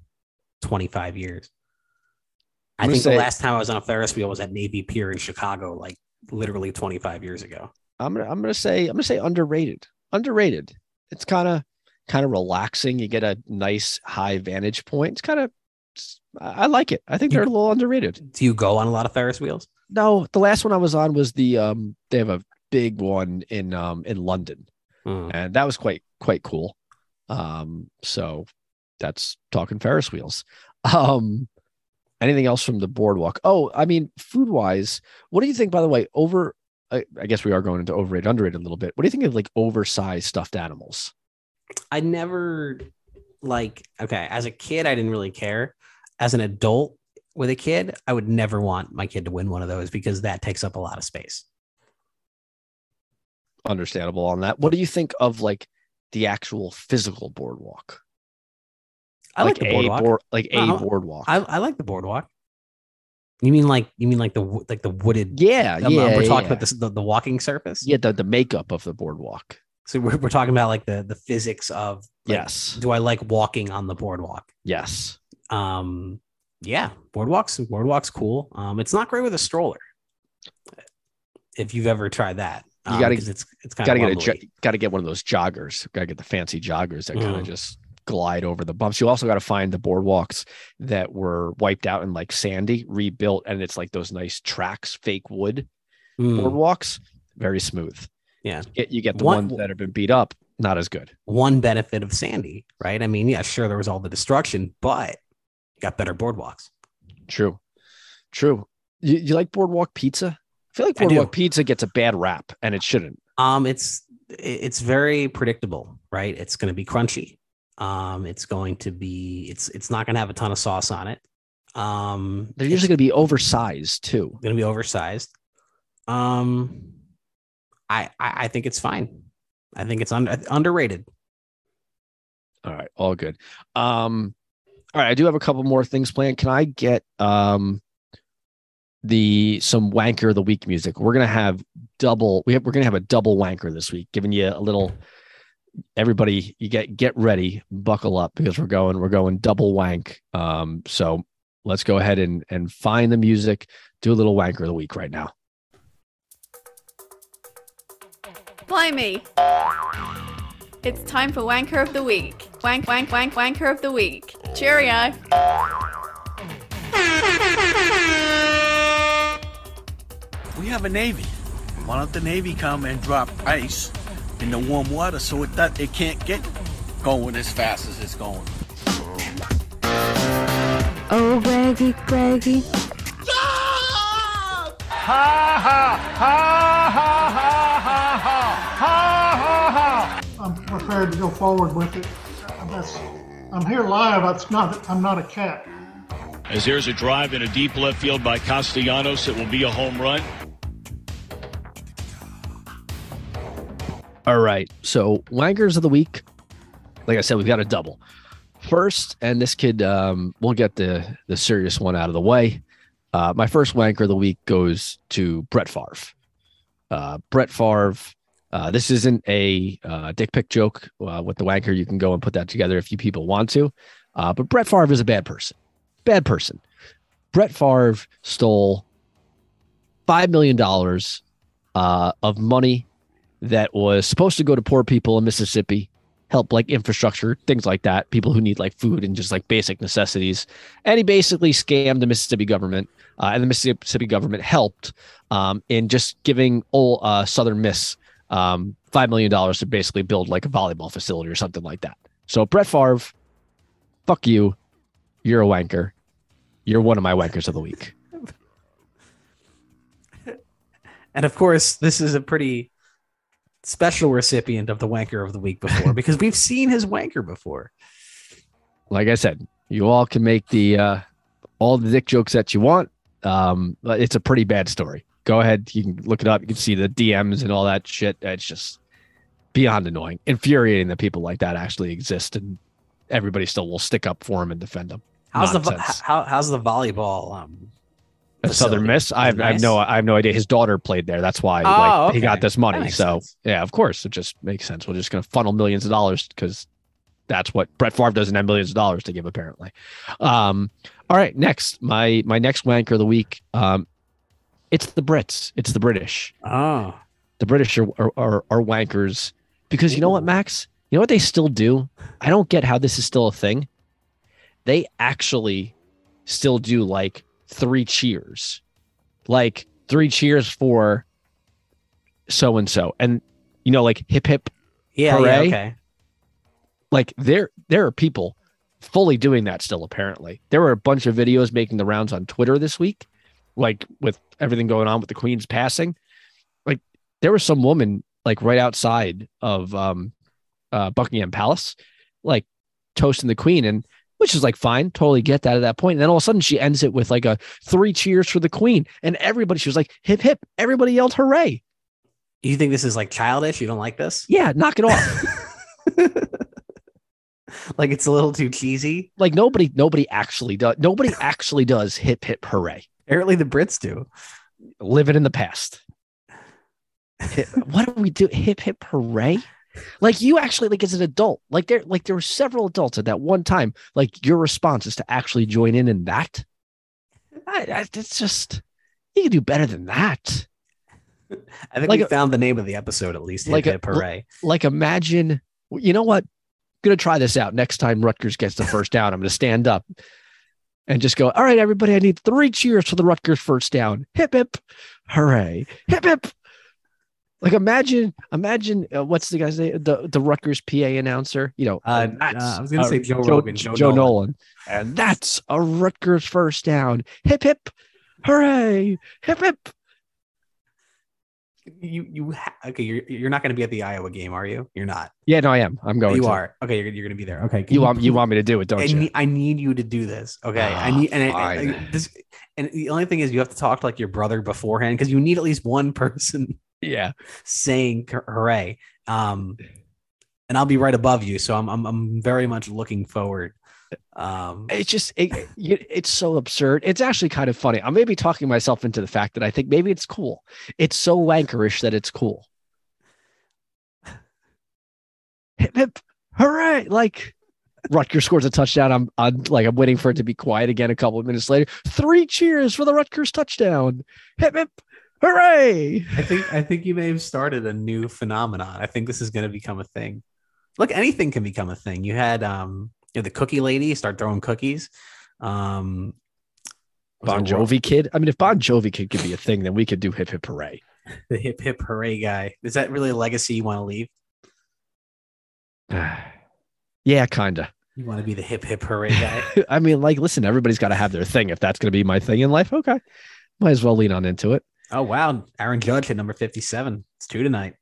25 years. I think the last time I was on a Ferris wheel was at Navy Pier in Chicago, literally 25 years ago. I'm gonna say underrated. Underrated. It's kind of relaxing. You get a nice high vantage point. I like it. I think they're a little underrated. Do you go on a lot of Ferris wheels? No, the last one I was on was they have a big one in London, and that was quite cool. So that's talking Ferris wheels. Anything else from the boardwalk? Oh, I mean, food wise, what do you think, by the way, I guess we are going into overrated, underrated a little bit. What do you think of oversized stuffed animals? I never as a kid, I didn't really care. As an adult with a kid, I would never want my kid to win one of those because that takes up a lot of space. understandable on that. What do you think of like the actual physical boardwalk? I like the boardwalk. No, boardwalk. I like the boardwalk. You mean like the wooded? Yeah, We're talking yeah. about the walking surface. Yeah, the makeup of the boardwalk. So we're talking about like the physics of Yes. Do I like walking on the boardwalk? Yes. Yeah, boardwalk's cool. It's not great with a stroller. If you've ever tried that, You gotta it's kind of gotta get one of those joggers. Gotta get the fancy joggers that kind of Mm. just glide over the bumps. You also got to find the boardwalks that were wiped out and like sandy, rebuilt, and it's like those nice tracks, fake wood boardwalks, very smooth. Yeah, You get the ones that have been beat up, not as good. One benefit of Sandy, right? I mean, yeah, sure, there was all the destruction, but you got better boardwalks. True. You like boardwalk pizza? I feel like I do. boardwalk pizza gets a bad rap, and it shouldn't. It's very predictable, right? It's going to be crunchy. It's going to be it's not going to have a ton of sauce on it. They're usually going to be oversized too. Going to be oversized. I think it's fine. I think it's underrated. All right, all good. All right, I do have a couple more things planned. Can I get some wanker of the week music? We're gonna have we're gonna have a double wanker this week, giving you a little. Everybody, you get ready, buckle up because we're going double wank. So let's go ahead and find the music. Do a little wanker of the week right now. Blimey. It's time for Wanker of the Week. Wanker of the Week. Cheerio. We have a Navy. Why don't the Navy come and drop ice in the warm water so it can't get going as fast as it's going? Oh, braggy, braggy. Ha ha ha ha ha ha ha ha. I'm prepared to go forward with it. I'm here live. I'm not a cat. As there's a drive in a deep left field by Castellanos, it will be a home run. All right. So wankers of the week. Like I said, we've got a double. First, and this kid, we'll get the serious one out of the way. My first wanker of the week goes to Brett Favre. Brett Favre. This isn't a dick pic joke with the wanker. You can go and put that together if you people want to. But Brett Favre is a bad person. Bad person. Brett Favre stole $5 million of money that was supposed to go to poor people in Mississippi, help like infrastructure, things like that, people who need like food and just like basic necessities. And he basically scammed the Mississippi government, and the Mississippi government helped in just giving old Southern Miss $5 million to basically build like a volleyball facility or something like that. So Brett Favre, fuck you. You're a wanker. You're one of my wankers of the week. And of course, this is a pretty special recipient of the wanker of the week before because we've seen his wanker before. Like I said, you all can make the all the dick jokes that you want. But it's a pretty bad story. Go ahead. You can look it up. You can see the DMs and all that shit. It's just beyond annoying, infuriating that people like that actually exist and everybody still will stick up for him and defend him. How's the volleyball? At Southern Miss? I have no idea. His daughter played there. That's why he got this money. So yeah, of course, it just makes sense. We're just going to funnel millions of dollars because that's what Brett Favre doesn't have millions of dollars to give, apparently. All right, next, my next wanker of the week. It's the Brits. It's the British. Oh, the British are wankers because you know what, Max? You know what they still do? I don't get how this is still a thing. They actually still do like 3 cheers, like 3 cheers for so and so, and you know, like hip hip, hooray. Okay. Like there are people fully doing that still. Apparently, there were a bunch of videos making the rounds on Twitter this week, like with everything going on with the Queen's passing. Like there was some woman like right outside of Buckingham Palace, like toasting the Queen, and which is like fine, totally get that at that point. And then all of a sudden she ends it with like a 3 cheers for the Queen, and everybody, she was like hip hip, everybody yelled hooray. You think this is like childish? You don't like this? Yeah, knock it off. Like it's a little too cheesy. Like nobody actually does hip hip hooray. Apparently the Brits do. Living in the past. What do we do? Hip hip hooray? Like you actually, like as an adult, there were several adults at that one time. Like your response is to actually join in that. It's just, you can do better than that. I think we found the name of the episode at least. Hip hip hooray! Like imagine, you know what? I'm gonna try this out next time Rutgers gets the first down. I'm gonna stand up and just go, all right, everybody, I need 3 cheers for the Rutgers first down. Hip hip hooray! Hip hip. Like imagine what's the guy's name? The Rutgers PA announcer. I was gonna say Joe Rogan, Joe Nolan, and that's a Rutgers first down. Hip hip hooray! Hip hip. You're not going to be at the Iowa game, are you? You're not. Yeah, no, I am. I'm going. You are. Okay, you're going to be there. Okay. You want me to do it, don't you? I need you to do this. Okay. And the only thing is you have to talk to like your brother beforehand because you need at least one person. Yeah. Saying hooray. And I'll be right above you, so I'm very much looking forward. It's just it's so absurd. It's actually kind of funny. I may be talking myself into the fact that I think maybe it's cool. It's so wankerish that it's cool. Hip hip hooray! Like Rutgers scores a touchdown. I'm waiting for it to be quiet again. A couple of minutes later, 3 cheers for the Rutgers touchdown. Hip hip hooray! I think you may have started a new phenomenon. I think this is going to become a thing. Look, anything can become a thing. You had the cookie lady start throwing cookies. Bon Jovi kid. I mean, if Bon Jovi kid could be a thing, then we could do hip hip hooray. The hip hip hooray guy. Is that really a legacy you want to leave? Yeah, kinda. You want to be the hip hip hooray guy? I mean, like, listen, everybody's got to have their thing. If that's going to be my thing in life, okay, might as well lean on into it. Oh wow, Aaron Judge at number 57. It's 2 tonight.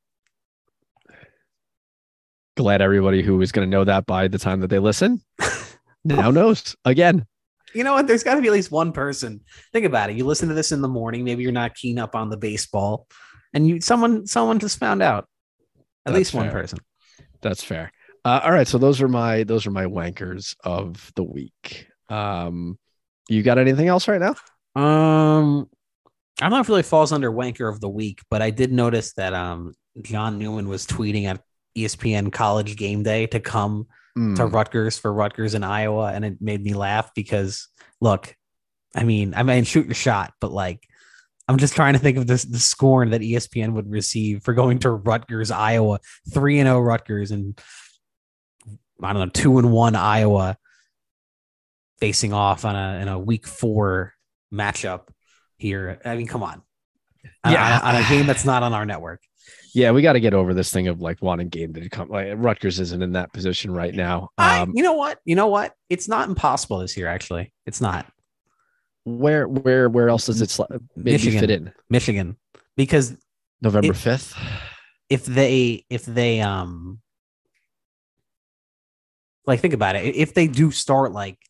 Glad everybody who is going to know that by the time that they listen now knows again. You know what? There's got to be at least one person. Think about it. You listen to this in the morning. Maybe you're not keen up on the baseball, and someone just found out. At least one person. That's fair. All right. So those are my wankers of the week. You got anything else right now? I don't know if it really falls under wanker of the week, but I did notice that John Newman was tweeting at ESPN College Game Day to come to Rutgers for Rutgers in Iowa, and it made me laugh because look, I mean shoot your shot, but like I'm just trying to think of the scorn that ESPN would receive for going to Rutgers, Iowa, 3-0 Rutgers, and I don't know 2-1 Iowa facing off in a week 4 matchup here. I mean, come on, on a game that's not on our network. Yeah, we got to get over this thing of like wanting game to come. Like Rutgers isn't in that position right now. You know what? It's not impossible this year. Actually, it's not. Where else does it maybe fit in? Michigan, because November 5th. If they like think about it, if they do start like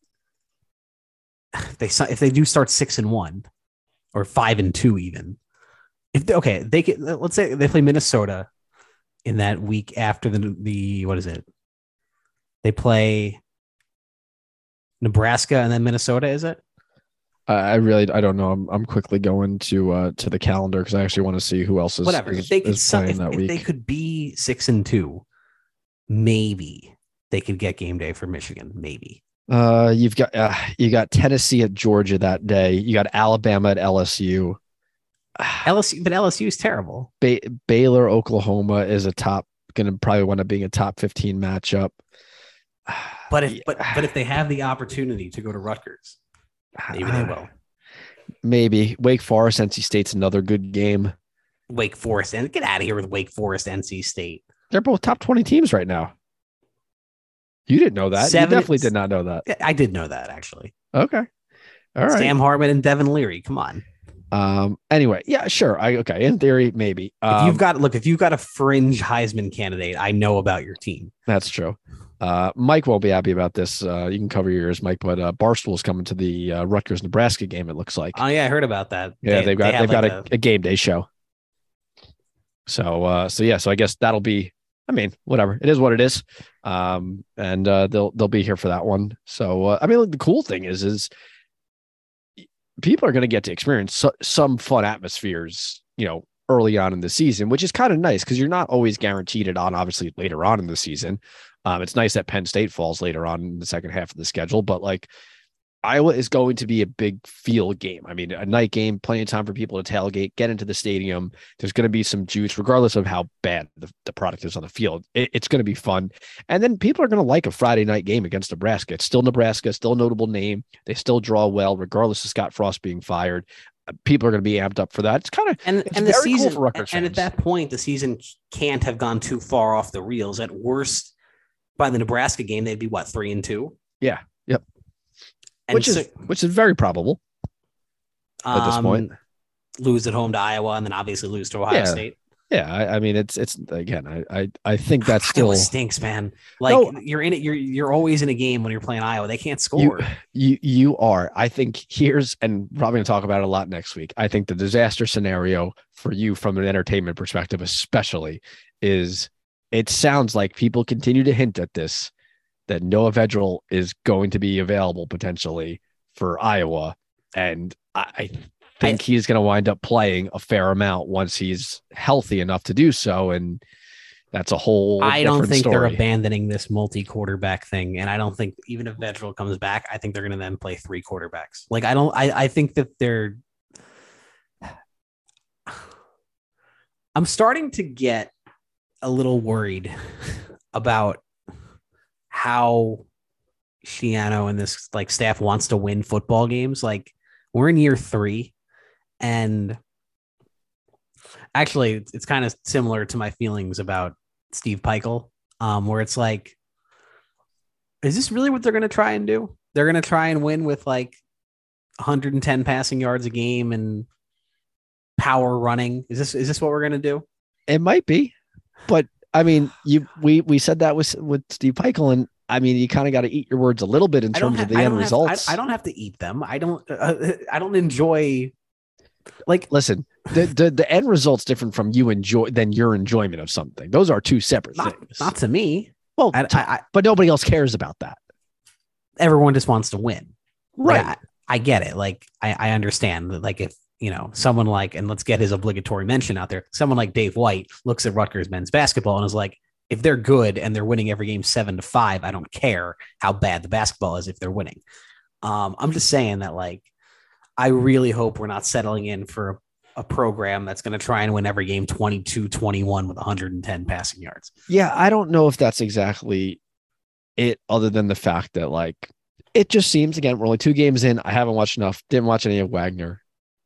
if they do start 6-1 or 5-2 even. They could, let's say they play Minnesota in that week after the what is it? They play Nebraska and then Minnesota, is it? I don't know. I'm quickly going to the calendar because I actually want to see who else is. Whatever. If they could playing that week. If they could be 6-2, maybe they could get game day for Michigan. Maybe. You got Tennessee at Georgia that day. You got Alabama at LSU. But LSU is terrible. Baylor, Oklahoma is going to probably wind up being a top 15 matchup. But if they have the opportunity to go to Rutgers, maybe they will. Maybe Wake Forest, NC State's another good game. Wake Forest, and get out of here with Wake Forest, NC State. They're both top 20 teams right now. You didn't know that. You definitely did not know that. I did know that actually. Okay. All right. Sam Hartman and Devin Leary. Come on. Anyway, yeah, sure. Okay. In theory, maybe. If you've got a fringe Heisman candidate, I know about your team. That's true. Mike won't be happy about this. You can cover your ears, Mike, but Barstool's coming to the Rutgers Nebraska game. It looks like. Oh yeah, I heard about that. Yeah, they've got a game day show. So I guess that'll be. I mean, whatever. It is what it is. And they'll be here for that one. So I mean, the cool thing is people are going to get to experience some fun atmospheres, early on in the season, which is kind of nice because you're not always guaranteed it on, obviously, later on in the season. It's nice that Penn State falls later on in the second half of the schedule, but like Iowa is going to be a big field game. I mean, a night game, plenty of time for people to tailgate, get into the stadium. There's going to be some juice, regardless of how bad the product is on the field. It's going to be fun. And then people are going to like a Friday night game against Nebraska. It's still Nebraska, still a notable name. They still draw well, regardless of Scott Frost being fired. People are going to be amped up for that. It's kind of and the season, cool for Rutgers and fans. At that point, the season can't have gone too far off the reels. At worst, by the Nebraska game, they'd be 3-2. Yeah. Yep. And which is very probable at this point. Lose at home to Iowa and then obviously lose to Ohio State. Yeah, I mean it's again. I think that's still Iowa stinks, man. You're in it. You're always in a game when you're playing Iowa. They can't score. You are. I think and probably going to talk about it a lot next week. I think the disaster scenario for you from an entertainment perspective, especially, is it sounds like people continue to hint at this, that Noah Vedral is going to be available potentially for Iowa. And I think he's going to wind up playing a fair amount once he's healthy enough to do so. And that's a whole I don't think story. They're abandoning this multi-quarterback thing. And I don't think even if Vedral comes back, I think they're going to then play 3 quarterbacks. I think that I'm starting to get a little worried about how Schiano and this staff wants to win football games. We're in year 3, and actually it's kind of similar to my feelings about Steve Peichel, where it's is this really what they're going to try and do? They're going to try and win with 110 passing yards a game and power running. Is this what we're going to do? It might be, but I mean, we said that with Steve Peichel, and I mean, you kind of got to eat your words a little bit in terms of the end results. I don't have to eat them. I don't enjoy. Listen, the end result's different from your enjoyment of something. Those are two separate things. Not to me. Well, but nobody else cares about that. Everyone just wants to win, right? I get it. I understand that. If someone and let's get his obligatory mention out there, someone like Dave White looks at Rutgers men's basketball and is like, if they're good and they're winning every game 7-5, I don't care how bad the basketball is if they're winning. I'm just saying that I really hope we're not settling in for a program that's going to try and win every game 22-21 with 110 passing yards. Yeah, I don't know if that's exactly it, other than the fact that it just seems, again, we're only 2 games in. I haven't watched enough. Didn't watch any of Wagner.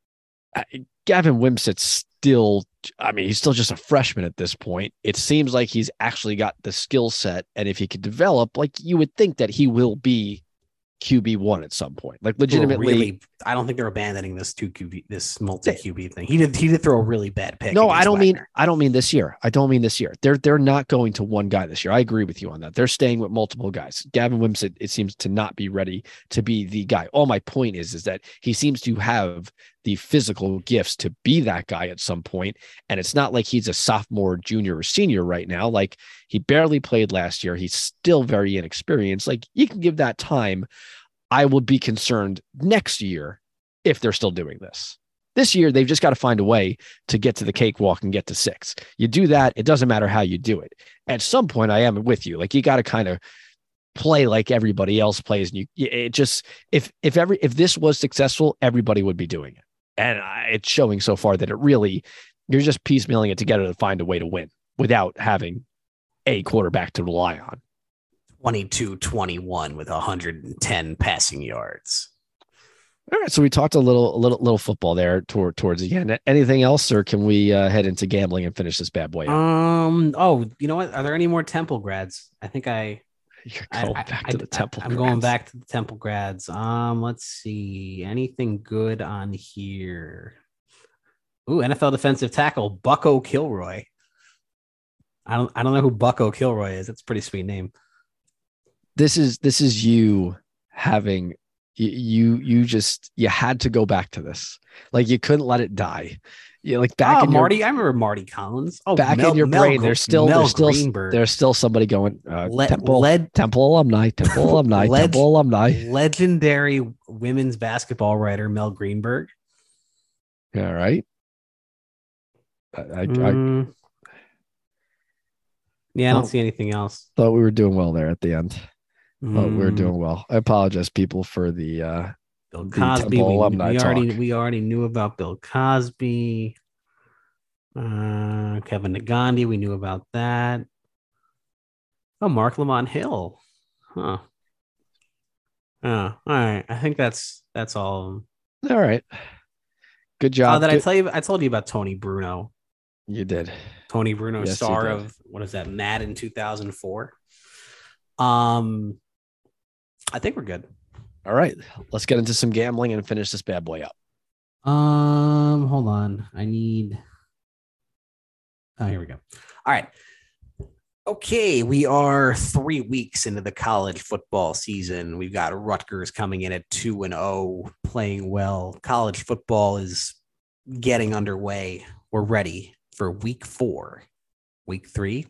Gavin Wimsatt's still, he's still just a freshman at this point. It seems like he's actually got the skill set, and if he could develop, you would think that he will be QB1 at some point. Legitimately, I don't think they're abandoning this this multi QB thing. He did throw a really bad pick. No, I don't mean this year. They're not going to one guy this year. I agree with you on that. They're staying with multiple guys. Gavin Wimsatt, it seems to not be ready to be the guy. All my point is that he seems to have the physical gifts to be that guy at some point. And it's not like he's a sophomore, junior, or senior right now. He barely played last year. He's still very inexperienced. You can give that time. I would be concerned next year if they're still doing this. This year, they've just got to find a way to get to the cakewalk and get to 6. You do that, it doesn't matter how you do it. At some point, I am with you. You got to kind of play like everybody else plays. And if this was successful, everybody would be doing it. And it's showing so far that you're just piecemealing it together to find a way to win without having a quarterback to rely on. 22-21 with 110 passing yards. All right, so we talked a little football there towards the end. Anything else, or can we head into gambling and finish this bad boy up? Oh, you know what? Are there any more Temple grads? I think You're going back to the Temple. I'm going back to the Temple grads. Let's see. Anything good on here? Ooh, NFL defensive tackle Bucko Kilroy. I don't know who Bucko Kilroy is. That's a pretty sweet name. This is you having You had to go back to this. Like you couldn't let it die. Like back in Marty. I remember Marty Collins. Oh, back in your brain. There's still somebody going. Temple alumni. Legendary women's basketball writer Mel Greenberg. All right. I don't see anything else. Thought we were doing well there at the end. Thought we were doing well. I apologize, people, for the Bill Cosby. We already knew about Bill Cosby. Kevin Nagandi, we knew about that. Oh, Mark Lamont Hill. Huh. Oh, all right. I think that's all of them. All right. Good job. I told you about Tony Bruno. You did. Tony Bruno, yes, star of what is that? Madden 2004. I think we're good. All right, let's get into some gambling and finish this bad boy up. Hold on. Here we go. All right. Okay, we are 3 weeks into the college football season. We've got Rutgers coming in at 2-0, playing well. College football is getting underway. We're ready for week 4. Week 3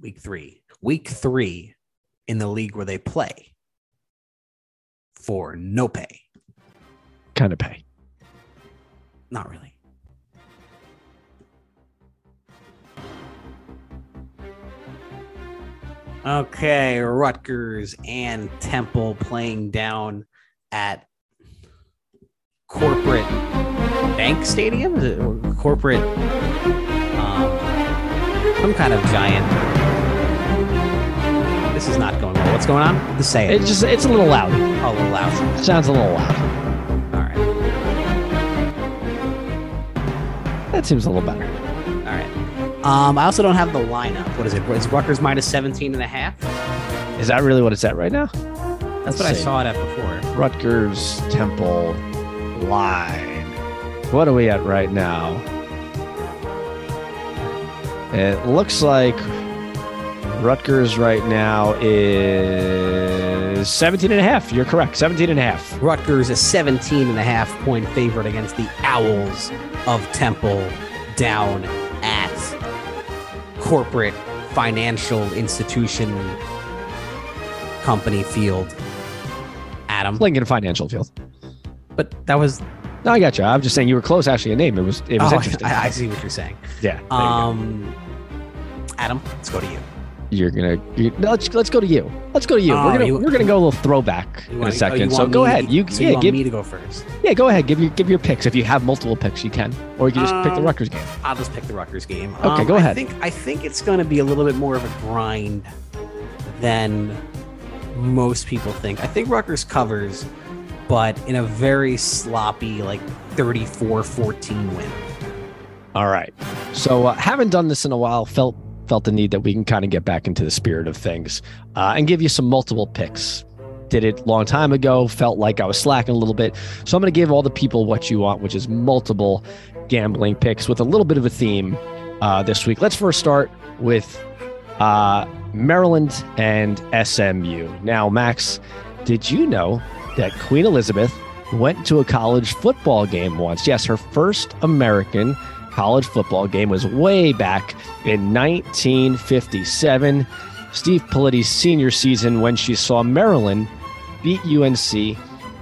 in the league where they play for no pay. Kind of pay. Not really. Okay, Rutgers and Temple playing down at Corporate Bank Stadium? Is it corporate? Some kind of giant. This is not going well. What's going on? Just say it. It's a little loud. Oh, a little loud. Sounds a little loud. All right. That seems a little better. All right. I also don't have the lineup. What is it? Is Rutgers minus 17.5? Is that really what it's at right now? That's what I saw it at before. Rutgers, Temple, line. What are we at right now? It looks like Rutgers right now is 17.5. You're correct. 17.5. Rutgers is 17.5 point favorite against the Owls of Temple down at Corporate Financial Institution Company Field. Adam. Lincoln Financial Field. But that was... No, I got you. I'm just saying you were close. Actually, a name. It was interesting. I see what you're saying. Yeah. Adam, let's go to you. Let's go to you. Let's go to you. We're gonna go a little throwback in a second. So go ahead. You want me to go first? Yeah, go ahead. Give your picks. If you have multiple picks, you can, or you can just pick the Rutgers game. I'll just pick the Rutgers game. Okay, go ahead. I think it's going to be a little bit more of a grind than most people think. I think Rutgers covers, but in a very sloppy, like 34-14 win. All right. So haven't done this in a while. Felt the need that we can kind of get back into the spirit of things and give you some multiple picks. Did it a long time ago. Felt like I was slacking a little bit. So I'm going to give all the people what you want, which is multiple gambling picks with a little bit of a theme this week. Let's first start with Maryland and SMU. Now, Max, did you know that Queen Elizabeth went to a college football game once? Yes, her first American college football game was way back in 1957, Steve Politti's senior season, when she saw Maryland beat UNC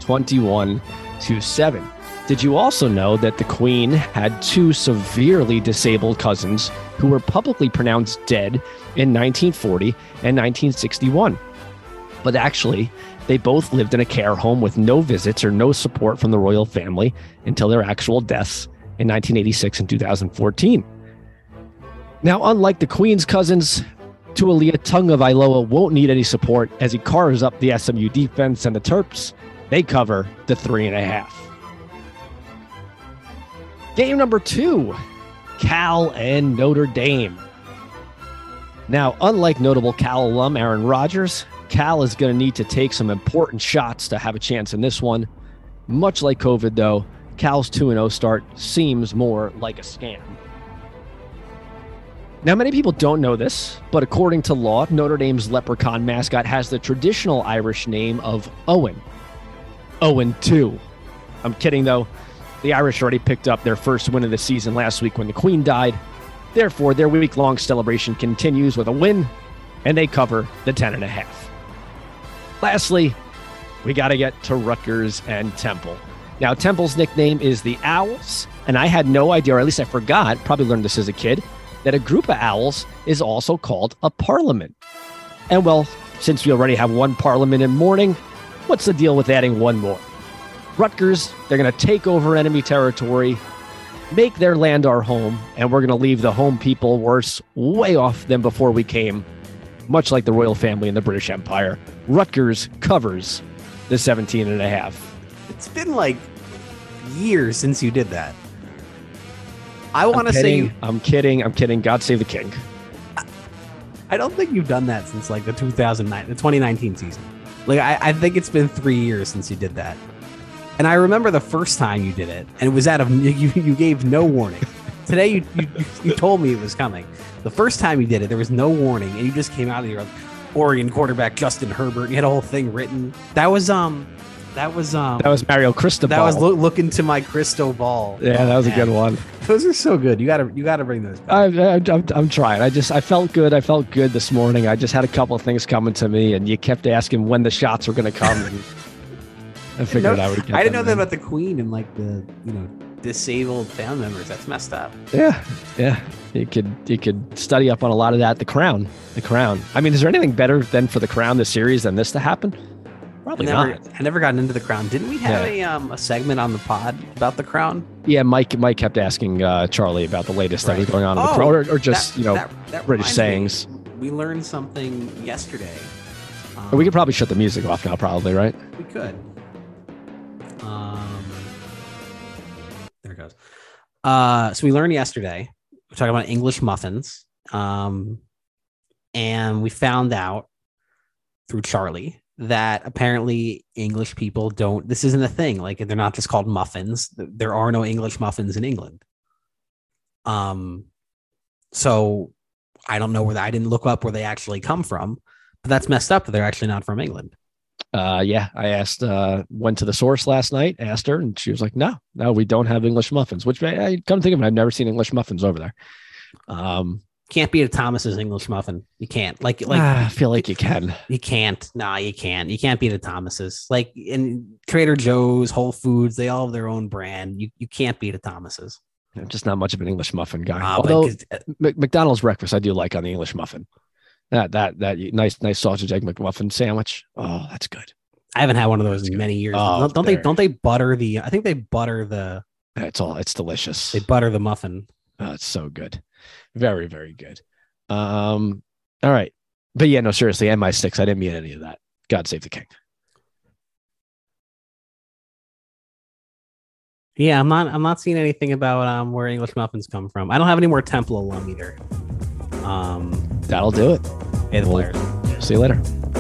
21-7. Did you also know that the Queen had two severely disabled cousins who were publicly pronounced dead in 1940 and 1961? But actually, they both lived in a care home with no visits or no support from the royal family until their actual deaths in 1986 and 2014. Now, unlike the Queen's cousins, Tualia Tagovailoa won't need any support as he carves up the SMU defense, and the Terps, they cover the 3.5. Game number 2, Cal and Notre Dame. Now, unlike notable Cal alum Aaron Rodgers, Cal is going to need to take some important shots to have a chance in this one. Much like COVID, though, Cal's 2-0 start seems more like a scam. Now, many people don't know this, but according to law, Notre Dame's leprechaun mascot has the traditional Irish name of Owen. 0-2. I'm kidding, though. The Irish already picked up their first win of the season last week when the Queen died. Therefore, their week-long celebration continues with a win, and they cover the 10.5. Lastly, we got to get to Rutgers and Temple. Now, Temple's nickname is the Owls, and I had no idea, or at least I forgot, probably learned this as a kid, that a group of owls is also called a parliament. And well, since we already have one parliament in mourning, what's the deal with adding one more? Rutgers, they're going to take over enemy territory, make their land our home, and we're going to leave the home people worse, way off than before we came, much like the royal family in the British Empire. Rutgers covers the 17.5. It's been like years since you did that. I want to say... I'm kidding. God save the king. I don't think you've done that since like the 2019 season. Like, I think it's been 3 years since you did that. And I remember the first time you did it, and it was out of you gave no warning. Today you told me it was coming. The first time you did it, there was no warning, and you just came out of your Oregon quarterback Justin Herbert. You had a whole thing written. That was Mario Cristobal. That was looking to my crystal ball. Yeah, that was a good one. Those are so good. You got to bring those back. I'm trying. I felt good. I felt good this morning. I just had a couple of things coming to me, and you kept asking when the shots were going to come. And I figured I would get I didn't know that about the Queen and like the disabled family members. That's messed up. Yeah. You could study up on a lot of that. The Crown. I mean, is there anything better than for the Crown, the series, than this to happen? Probably not. I never gotten into the Crown. Didn't we have a segment on the pod about the Crown? Yeah, Mike kept asking Charlie about the latest that was going on in the Crown, or just that British sayings. We learned something yesterday. We could probably shut the music off now, probably, right? We could. There it goes. So we learned yesterday. We're talking about English muffins, and we found out through Charlie that apparently English people don't. This isn't a thing. Like, they're not just called muffins. There are no English muffins in England. So I don't know I didn't look up where they actually come from, but that's messed up that they're actually not from England. Yeah, I asked, went to the source last night, asked her, and she was like, no, we don't have English muffins, which I come to think of it, I've never seen English muffins over there. Can't beat a Thomas's English muffin. You can't. Like I feel like you can. You can't. Nah, you can't. You can't beat a Thomas's. Like in Trader Joe's, Whole Foods, they all have their own brand. You can't beat a Thomas's. I'm just not much of an English muffin guy. Although McDonald's breakfast, I do like on the English muffin. That nice sausage egg McMuffin sandwich. Oh, that's good. I haven't had one of those in many years. Oh, don't they butter the? I think they butter the. It's delicious. They butter the muffin. Oh, it's so good. Very, very good. All right. But yeah, no, seriously, MI6. I didn't mean any of that. God save the king. Yeah, I'm not seeing anything about where English muffins come from. I don't have any more Temple alum either. That'll do it. Hey, the players. See you later.